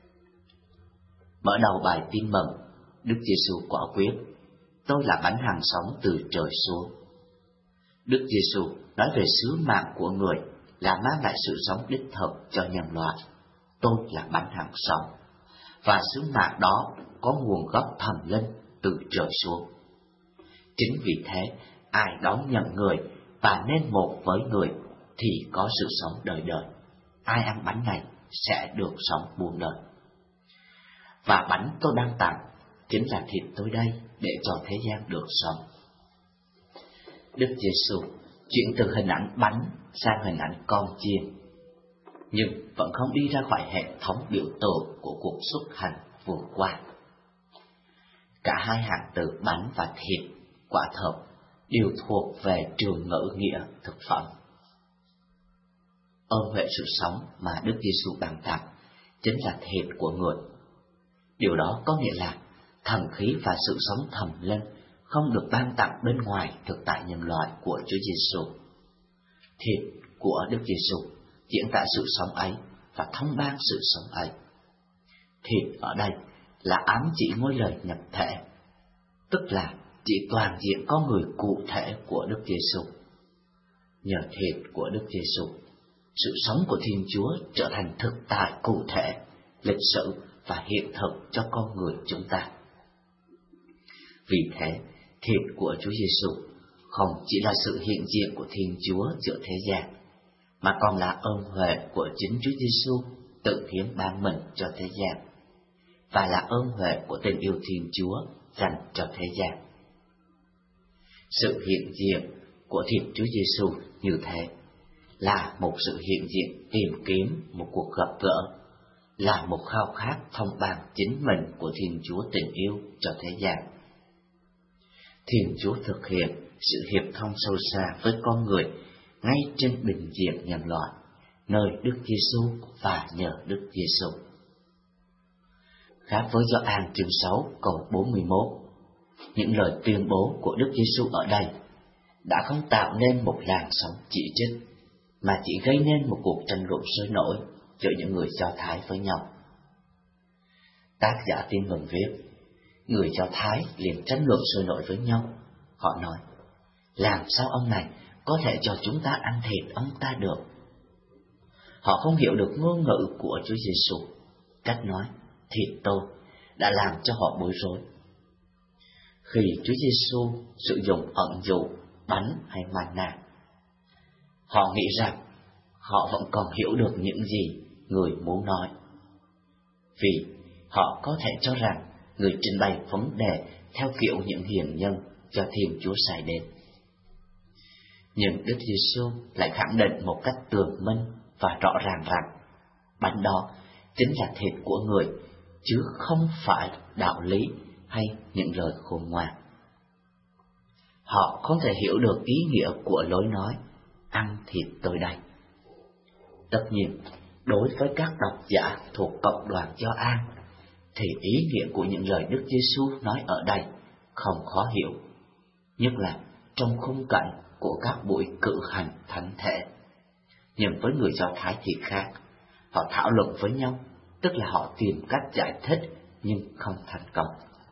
Mở đầu bài tin mừng, Đức Giêsu quả quyết: tôi là bánh hằng sống từ trời xuống. Đức Giêsu nói về sứ mạng của người là mang lại sự sống đích thực cho nhân loại. Tôi là bánh hằng sống, và sứ mạng đó có nguồn gốc thần linh từ trời xuống. Chính vì thế, ai đón nhận người và nên một với người thì có sự sống đời đời. Ai ăn bánh này sẽ được sống muôn đời. Và bánh tôi đang tặng chính là thịt tôi đây để cho thế gian được sống. Đức Giêsu chuyển từ hình ảnh bánh sang hình ảnh con chiên, nhưng vẫn không đi ra khỏi hệ thống biểu tượng của cuộc xuất hành vừa qua. Cả hai hạng từ bánh và thịt, quả thật, đều thuộc về trường ngữ nghĩa thực phẩm. Ơn huệ sự sống mà Đức Giêsu ban tặng chính là thịt của người. Điều đó có nghĩa là thần khí và sự sống thần linh không được ban tặng bên ngoài thực tại nhân loại của Chúa Giêsu. Thịt của Đức Giêsu diễn tả sự sống ấy và thông ban sự sống ấy. Thịt ở đây là ám chỉ ngôi lời nhập thể, tức là chỉ toàn diện con người cụ thể của Đức Giêsu. Nhờ thịt của Đức Giêsu, sự sống của Thiên Chúa trở thành thực tại cụ thể, lịch sử và hiện thực cho con người chúng ta. Vì thế, thịt của Chúa Giêsu không chỉ là sự hiện diện của Thiên Chúa giữa thế gian, mà còn là ơn huệ của chính Chúa Giêsu tự hiến ban mình cho thế gian, và là ơn huệ của tình yêu Thiên Chúa dành cho thế gian. Sự hiện diện của thịt Chúa Giêsu như thế là một sự hiện diện tìm kiếm một cuộc gặp gỡ, là một khao khát thông ban chính mình của Thiên Chúa tình yêu cho thế gian. Thiên Chúa thực hiện sự hiệp thông sâu xa với con người ngay trên bình diện nhân loại, nơi Đức Giêsu và nhờ Đức Giêsu. Khác với Gioan chương 6 câu 41, những lời tuyên bố của Đức Giêsu ở đây đã không tạo nên một làn sóng chỉ trích, mà chỉ gây nên một cuộc tranh luận sôi nổi giữa những người Do Thái với nhau. Tác giả Tin Mừng viết, người Do Thái liền tranh luận sôi nổi với nhau. Họ nói, làm sao ông này có thể cho chúng ta ăn thịt ông ta được? Họ không hiểu được ngôn ngữ của Chúa Giêsu. Cách nói thịt tôi đã làm cho họ bối rối. Khi Chúa Giêsu sử dụng ẩn dụ bánh hay manna, họ nghĩ rằng họ vẫn còn hiểu được những gì người muốn nói, vì họ có thể cho rằng người trình bày vấn đề theo kiểu những hiền nhân do Thiên Chúa sai đến. Nhưng Đức Giêsu lại khẳng định một cách tường minh và rõ ràng rằng bánh đó chính là thịt của người, chứ không phải đạo lý hay những lời khôn ngoan. Họ không thể hiểu được ý nghĩa của lối nói ăn thịt tôi đây. Tất nhiên, đối với các độc giả thuộc cộng đoàn Gioan, thì ý nghĩa của những lời Đức Giêsu nói ở đây không khó hiểu, nhất là trong khung cảnh của các buổi cử hành thánh thể. Nhưng với người Do Thái thì khác, họ thảo luận với nhau, tức là họ tìm cách giải thích nhưng không thành công.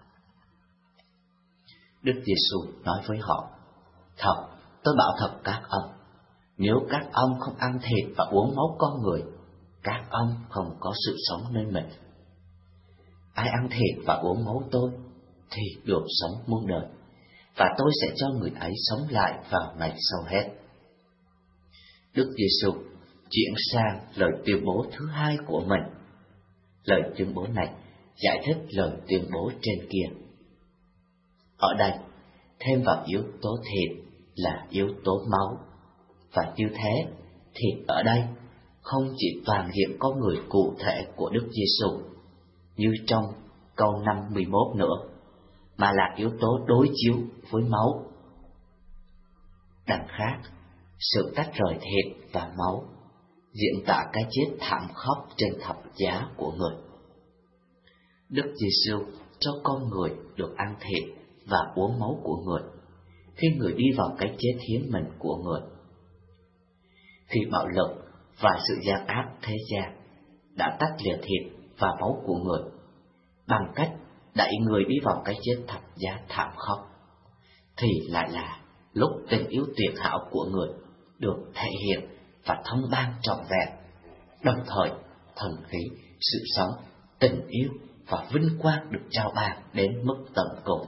Đức Giêsu nói với họ, thật, tôi bảo thật các ông, nếu các ông không ăn thịt và uống máu con người, các ông không có sự sống nơi mình. Ai ăn thịt và uống máu tôi thì được sống muôn đời, và tôi sẽ cho người ấy sống lại vào ngày sau hết. Đức Giêsu chuyển sang lời tuyên bố thứ hai của mình. Lời tuyên bố này giải thích lời tuyên bố trên kia. Ở đây, thêm vào yếu tố thịt là yếu tố máu, và như thế, thịt ở đây không chỉ toàn diện con người cụ thể của Đức Giêsu như trong câu 51 nữa, mà là yếu tố đối chiếu với máu. Đằng khác, sự tách rời thịt và máu diễn tả cái chết thảm khốc trên thập giá của người. Đức Giêsu cho con người được ăn thịt và uống máu của người khi người đi vào cái chết hiến mình của người. Khi bạo lực và sự gian ác thế gian đã tách lìa thịt và máu của người bằng cách đẩy người đi vào cái chết thập giá thảm khốc, thì lại là lúc tình yêu tuyệt hảo của người được thể hiện và thông ban trọn vẹn, đồng thời thần khí, sự sống, tình yêu và vinh quang được trao ban đến mức tận cùng.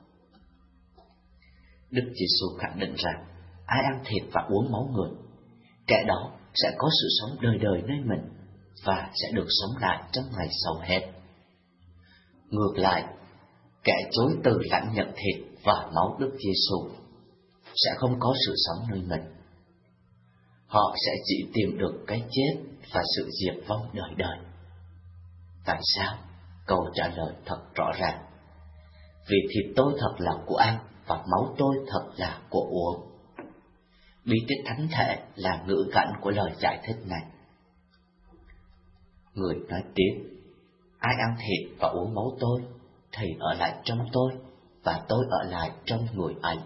Đức Giêsu khẳng định rằng ai ăn thịt và uống máu người, kẻ đó sẽ có sự sống đời đời nơi mình và sẽ được sống lại trong ngày sau hết. Ngược lại, kẻ chối từ lãnh nhận thịt và máu Đức Giêsu sẽ không có sự sống nơi mình. Họ sẽ chỉ tìm được cái chết và sự diệt vong đời đời. Tại sao? Câu trả lời thật rõ ràng. Vì thịt tôi thật là của ăn và máu tôi thật là của uống. Bí tích thánh thể là ngữ cảnh của lời giải thích này. Người nói tiếp, ai ăn thịt và uống máu tôi thì ở lại trong tôi và tôi ở lại trong người ấy.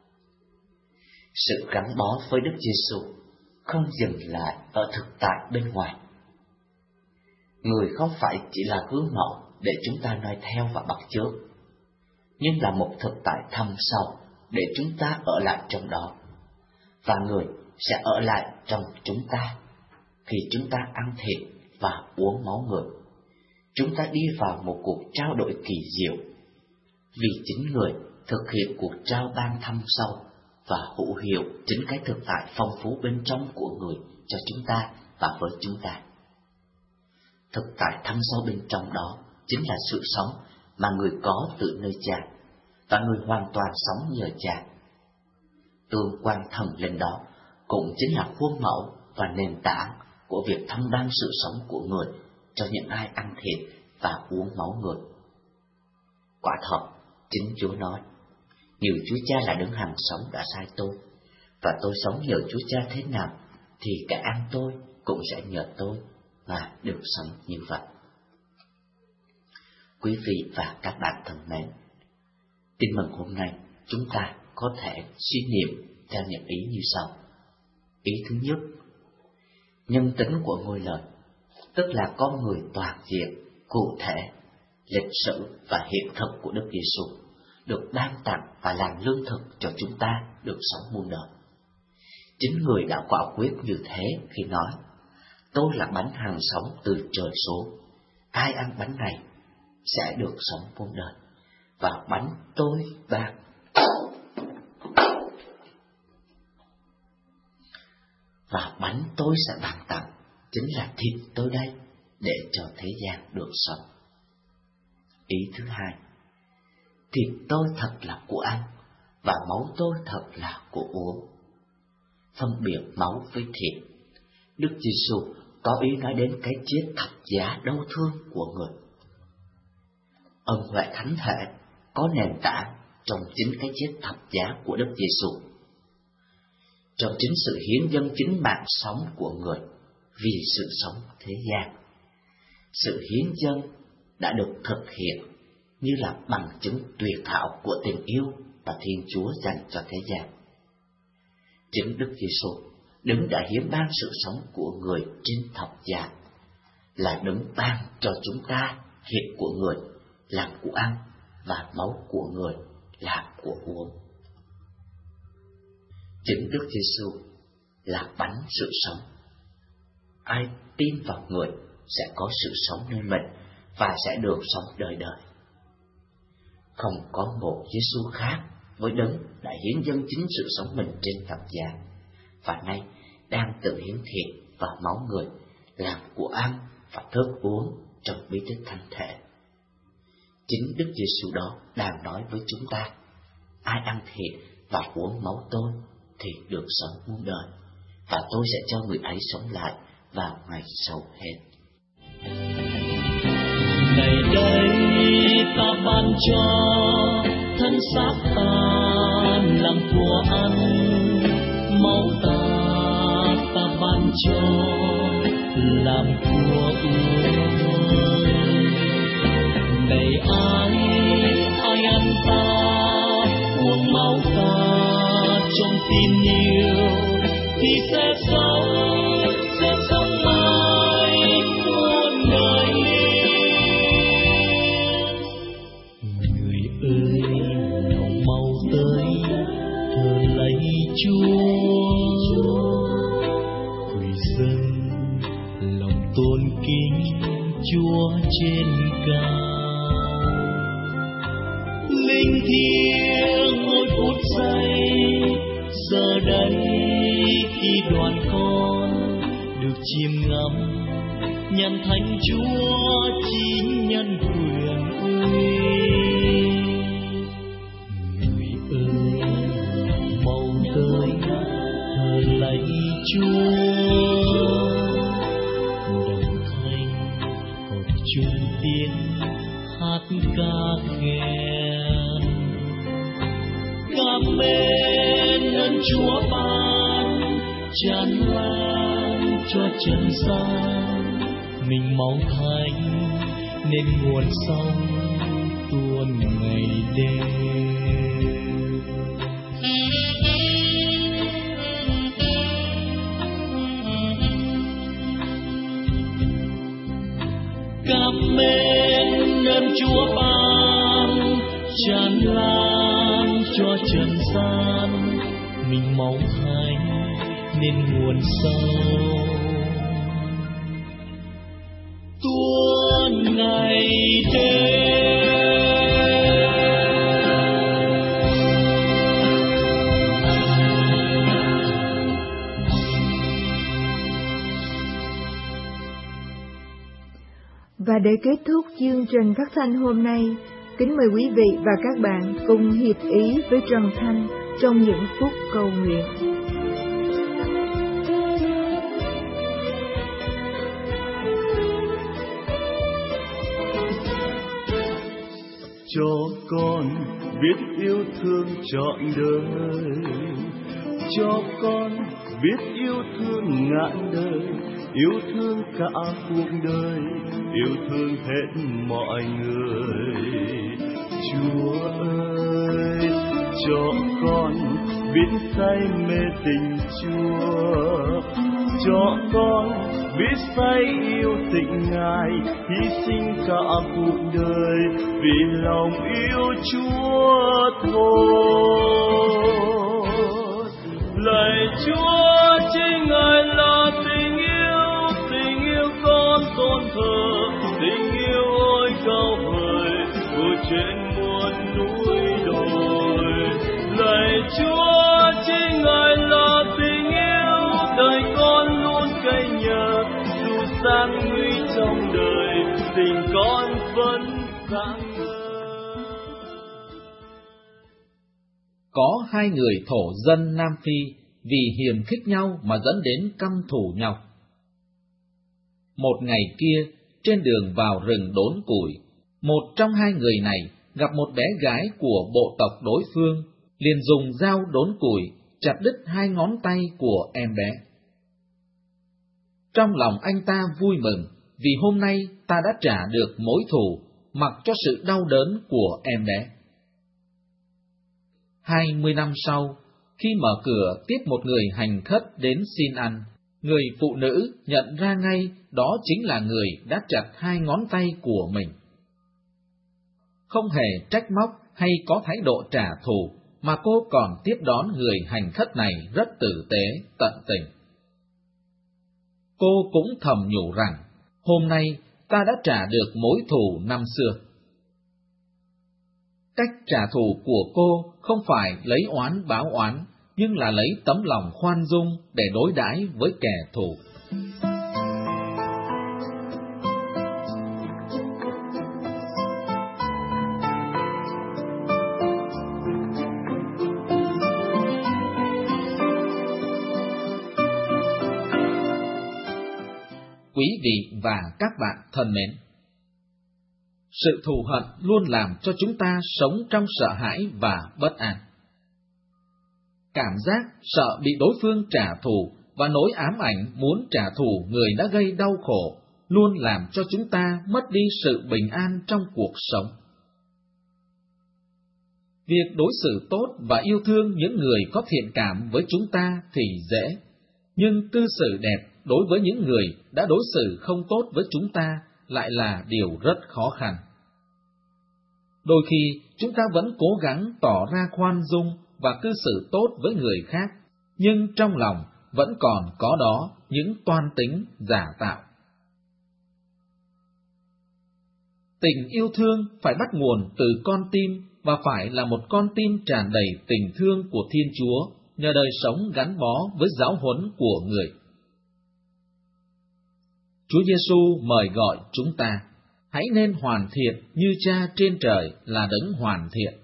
Sự gắn bó với Đức Giêsu không dừng lại ở thực tại bên ngoài. Người không phải chỉ là gương mẫu để chúng ta noi theo và bắt chước, nhưng là một thực tại thâm sâu để chúng ta ở lại trong đó, và người sẽ ở lại trong chúng ta. Khi chúng ta ăn thịt và uống máu người, chúng ta đi vào một cuộc trao đổi kỳ diệu, vì chính người thực hiện cuộc trao ban thâm sâu và hữu hiệu chính cái thực tại phong phú bên trong của người cho chúng ta và với chúng ta. Thực tại thâm sâu bên trong đó chính là sự sống mà người có từ nơi Cha, và người hoàn toàn sống nhờ Cha. Tương quan thần linh đó cũng chính là khuôn mẫu và nền tảng của việc thăm ban sự sống của người cho những ai ăn thịt và uống máu người. Quả thật, chính Chúa nói, như Chúa Cha là đấng hằng sống đã sai tôi, và tôi sống nhờ Chúa Cha thế nào, thì kẻ ăn tôi cũng sẽ nhờ tôi và được sống như vậy. Quý vị và các bạn thân mến, tin mừng hôm nay chúng ta có thể suy niệm theo những ý như sau. Ý thứ nhất, nhân tính của ngôi lời, tức là con người toàn diện, cụ thể, lịch sử và hiện thực của Đức Giêsu, được ban tặng và làm lương thực cho chúng ta được sống muôn đời. Chính người đã quả quyết như thế khi nói, tôi là bánh hằng sống từ trời xuống, ai ăn bánh này sẽ được sống muôn đời, và bánh tôi ban và bánh tôi sẽ ban tặng chính là thịt tôi đây, để cho thế gian được sống. Ý thứ hai, thịt tôi thật là của ăn, và máu tôi thật là của uống. Phân biệt máu với thịt, Đức Giêsu có ý nói đến cái chết thập giá đau thương của người. Ân huệ thánh thể có nền tảng trong chính cái chết thập giá của Đức Giêsu, trong chính sự hiến dâng chính mạng sống của người vì sự sống thế gian. Sự hiến dâng đã được thực hiện như là bằng chứng tuyệt hảo của tình yêu và Thiên Chúa dành cho thế gian. Chính Đức Giêsu, đấng đã hiến ban sự sống của người trên thập giá, là đấng ban cho chúng ta thịt của người làm của ăn và máu của người làm của uống. Chính Đức Giêsu là bánh sự sống. Ai tin vào người sẽ có sự sống nơi mình và sẽ được sống đời đời. Không có một Giêsu khác với đấng đã hiến dâng chính sự sống mình trên thập giá, và nay đang tự hiến thịt và máu người làm của ăn và thức uống trong bí tích thánh thể. Chính Đức Giêsu đó đang nói với chúng ta, ai ăn thịt và uống máu tôi thì được sống muôn đời, và tôi sẽ cho người ấy sống lại vào ngày sau hết. Ngày đây ta ban cho thân xác ta làm của ăn, máu ta ban cho làm của uống. Này ai ăn ta uống máu ta trong tin yêu thì sẽ sống mãi muôn đời. Người ơi, nào mau tới thờ lạy Chúa, quỳ dâng lòng tôn kính Chúa trên cao. Linh thiêng ngôi phút giây, giờ đây khi đoàn con được chiêm ngắm nhàn thánh Chúa chính nhân quyền uy. Người ơi, mau tới thờ lạy Chúa, đồng thanh hợp chung tiếng hát ca khen. Cảm ơn ơn Chúa ban tràn lan cho trần gian, mình máu thánh nên nguồn sống tuôn ngày đêm. Cảm ơn ơn Chúa ban tràn lan cho trần gian, mình máu thánh nên nguồn sống tuôn ngày đêm. Và để kết thúc chương trình phát thanh hôm nay, kính mời quý vị và các bạn cùng hiệp ý với Trần Thanh trong những phút cầu nguyện. Cho con biết yêu thương trọn đời, cho con biết yêu thương ngàn đời, yêu thương cả cuộc đời, yêu thương hết mọi người. Chúa ơi, cho con biết say mê tình Chúa, cho con biết say yêu tình Ngài, hy sinh cả cuộc đời vì lòng yêu Chúa thôi. Lạy Chúa, chính Ngài là tình yêu con tôn thờ, tình yêu ôi cao vời vượt trên muôn núi đồi. Lạy Chúa, chính Ngài là tình yêu, đời con luôn cậy nhờ, dù gian nguy trong đời, tình con vẫn sáng ngời. Có hai người thổ dân Nam Phi vì hiềm khích nhau mà dẫn đến căm thù nhau. Một ngày kia, trên đường vào rừng đốn củi, một trong hai người này gặp một bé gái của bộ tộc đối phương, liền dùng dao đốn củi chặt đứt hai ngón tay của em bé. Trong lòng anh ta vui mừng vì hôm nay ta đã trả được mối thù, mặc cho sự đau đớn của em bé. 20 năm sau, khi mở cửa tiếp một người hành khất đến xin ăn, người phụ nữ nhận ra ngay đó chính là người đã chặt hai ngón tay của mình. Không hề trách móc hay có thái độ trả thù, mà cô còn tiếp đón người hành khất này rất tử tế, tận tình. Cô cũng thầm nhủ rằng, hôm nay ta đã trả được mối thù năm xưa. Cách trả thù của cô không phải lấy oán báo oán, nhưng là lấy tấm lòng khoan dung để đối đãi với kẻ thù. Quý vị và các bạn thân mến, sự thù hận luôn làm cho chúng ta sống trong sợ hãi và bất an. Cảm giác sợ bị đối phương trả thù và nỗi ám ảnh muốn trả thù người đã gây đau khổ luôn làm cho chúng ta mất đi sự bình an trong cuộc sống. Việc đối xử tốt và yêu thương những người có thiện cảm với chúng ta thì dễ, nhưng cư xử đẹp đối với những người đã đối xử không tốt với chúng ta lại là điều rất khó khăn. Đôi khi chúng ta vẫn cố gắng tỏ ra khoan dung và cư xử tốt với người khác, nhưng trong lòng vẫn còn có đó những toan tính giả tạo. Tình yêu thương phải bắt nguồn từ con tim và phải là một con tim tràn đầy tình thương của Thiên Chúa nhờ đời sống gắn bó với giáo huấn của người. Chúa Giêsu mời gọi chúng ta, hãy nên hoàn thiện như Cha trên trời là đấng hoàn thiện.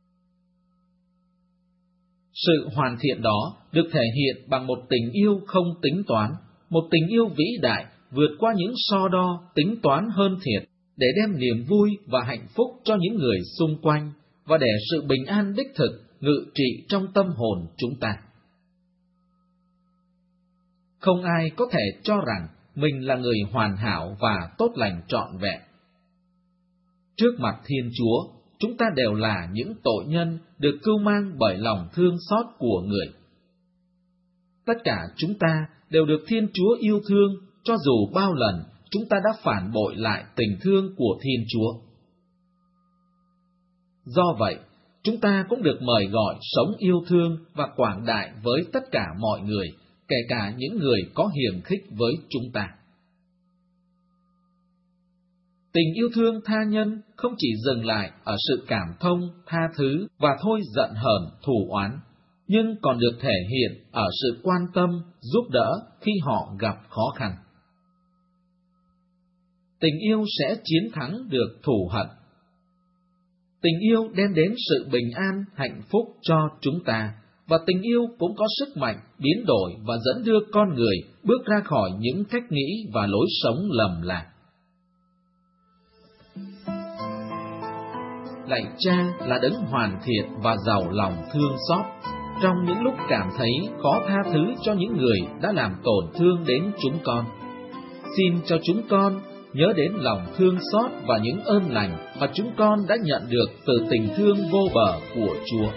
Sự hoàn thiện đó được thể hiện bằng một tình yêu không tính toán, một tình yêu vĩ đại vượt qua những so đo tính toán hơn thiệt, để đem niềm vui và hạnh phúc cho những người xung quanh và để sự bình an đích thực ngự trị trong tâm hồn chúng ta. Không ai có thể cho rằng mình là người hoàn hảo và tốt lành trọn vẹn. Trước mặt Thiên Chúa, chúng ta đều là những tội nhân được cưu mang bởi lòng thương xót của người. Tất cả chúng ta đều được Thiên Chúa yêu thương, cho dù bao lần chúng ta đã phản bội lại tình thương của Thiên Chúa. Do vậy, chúng ta cũng được mời gọi sống yêu thương và quảng đại với tất cả mọi người, kể cả những người có hiềm khích với chúng ta. Tình yêu thương tha nhân không chỉ dừng lại ở sự cảm thông, tha thứ và thôi giận hờn, thù oán, nhưng còn được thể hiện ở sự quan tâm, giúp đỡ khi họ gặp khó khăn. Tình yêu sẽ chiến thắng được thù hận. Tình yêu đem đến sự bình an, hạnh phúc cho chúng ta, và tình yêu cũng có sức mạnh biến đổi và dẫn đưa con người bước ra khỏi những cách nghĩ và lối sống lầm lạc. Lạy Cha là đấng hoàn thiện và giàu lòng thương xót. Trong những lúc cảm thấy khó tha thứ cho những người đã làm tổn thương đến chúng con, xin cho chúng con nhớ đến lòng thương xót và những ơn lành mà chúng con đã nhận được từ tình thương vô bờ của Chúa.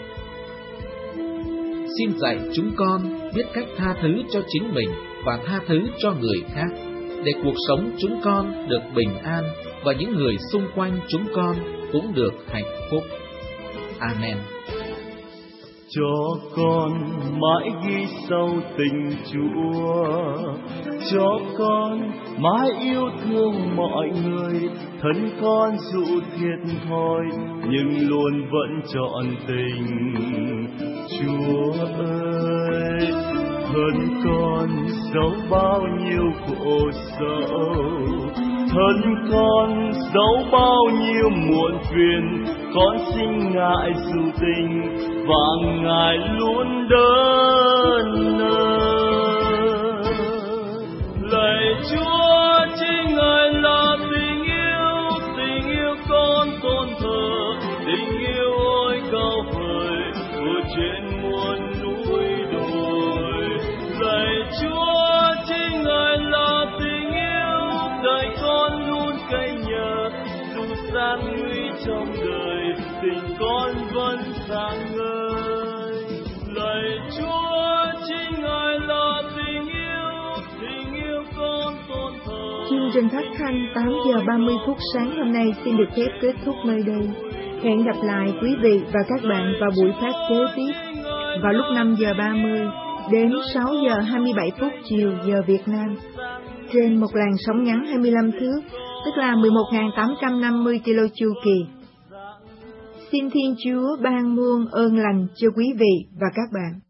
Xin dạy chúng con biết cách tha thứ cho chính mình và tha thứ cho người khác, để cuộc sống chúng con được bình an và những người xung quanh chúng con cũng được hạnh phúc. Amen. Cho con mãi ghi sâu tình Chúa, cho con mãi yêu thương mọi người. Thân con dù thiệt thòi nhưng luôn vẫn trọn tình. Chúa ơi, thân con giấu bao nhiêu khổ sầu, thân con giấu bao nhiêu muộn phiền. Con xin Ngài dù tình và Ngài luôn đớn ơi. Lạy Chúa, chính Ngài là tình yêu con tôn thờ. Tình yêu ôi cao vời vượt trên muôn núi đồi. Lạy Chúa, chính Ngài là tình yêu, đời con luôn cậy nhờ. Dù gian nguy trong đời, tình con vẫn sáng ngời. Lạy Chúa, chính Ngài là tình yêu con tôn thờ. Chương trình phát thanh 8 giờ 30 phút sáng hôm nay xin được phép kết thúc nơi đây. Hẹn gặp lại quý vị và các bạn vào buổi phát kế tiếp vào lúc 5 giờ 30 đến 6 giờ 27 phút chiều giờ Việt Nam, trên một làn sóng ngắn 25 thước, tức là 11.850 kilo chu kỳ. Xin Thiên Chúa ban muôn ơn lành cho quý vị và các bạn.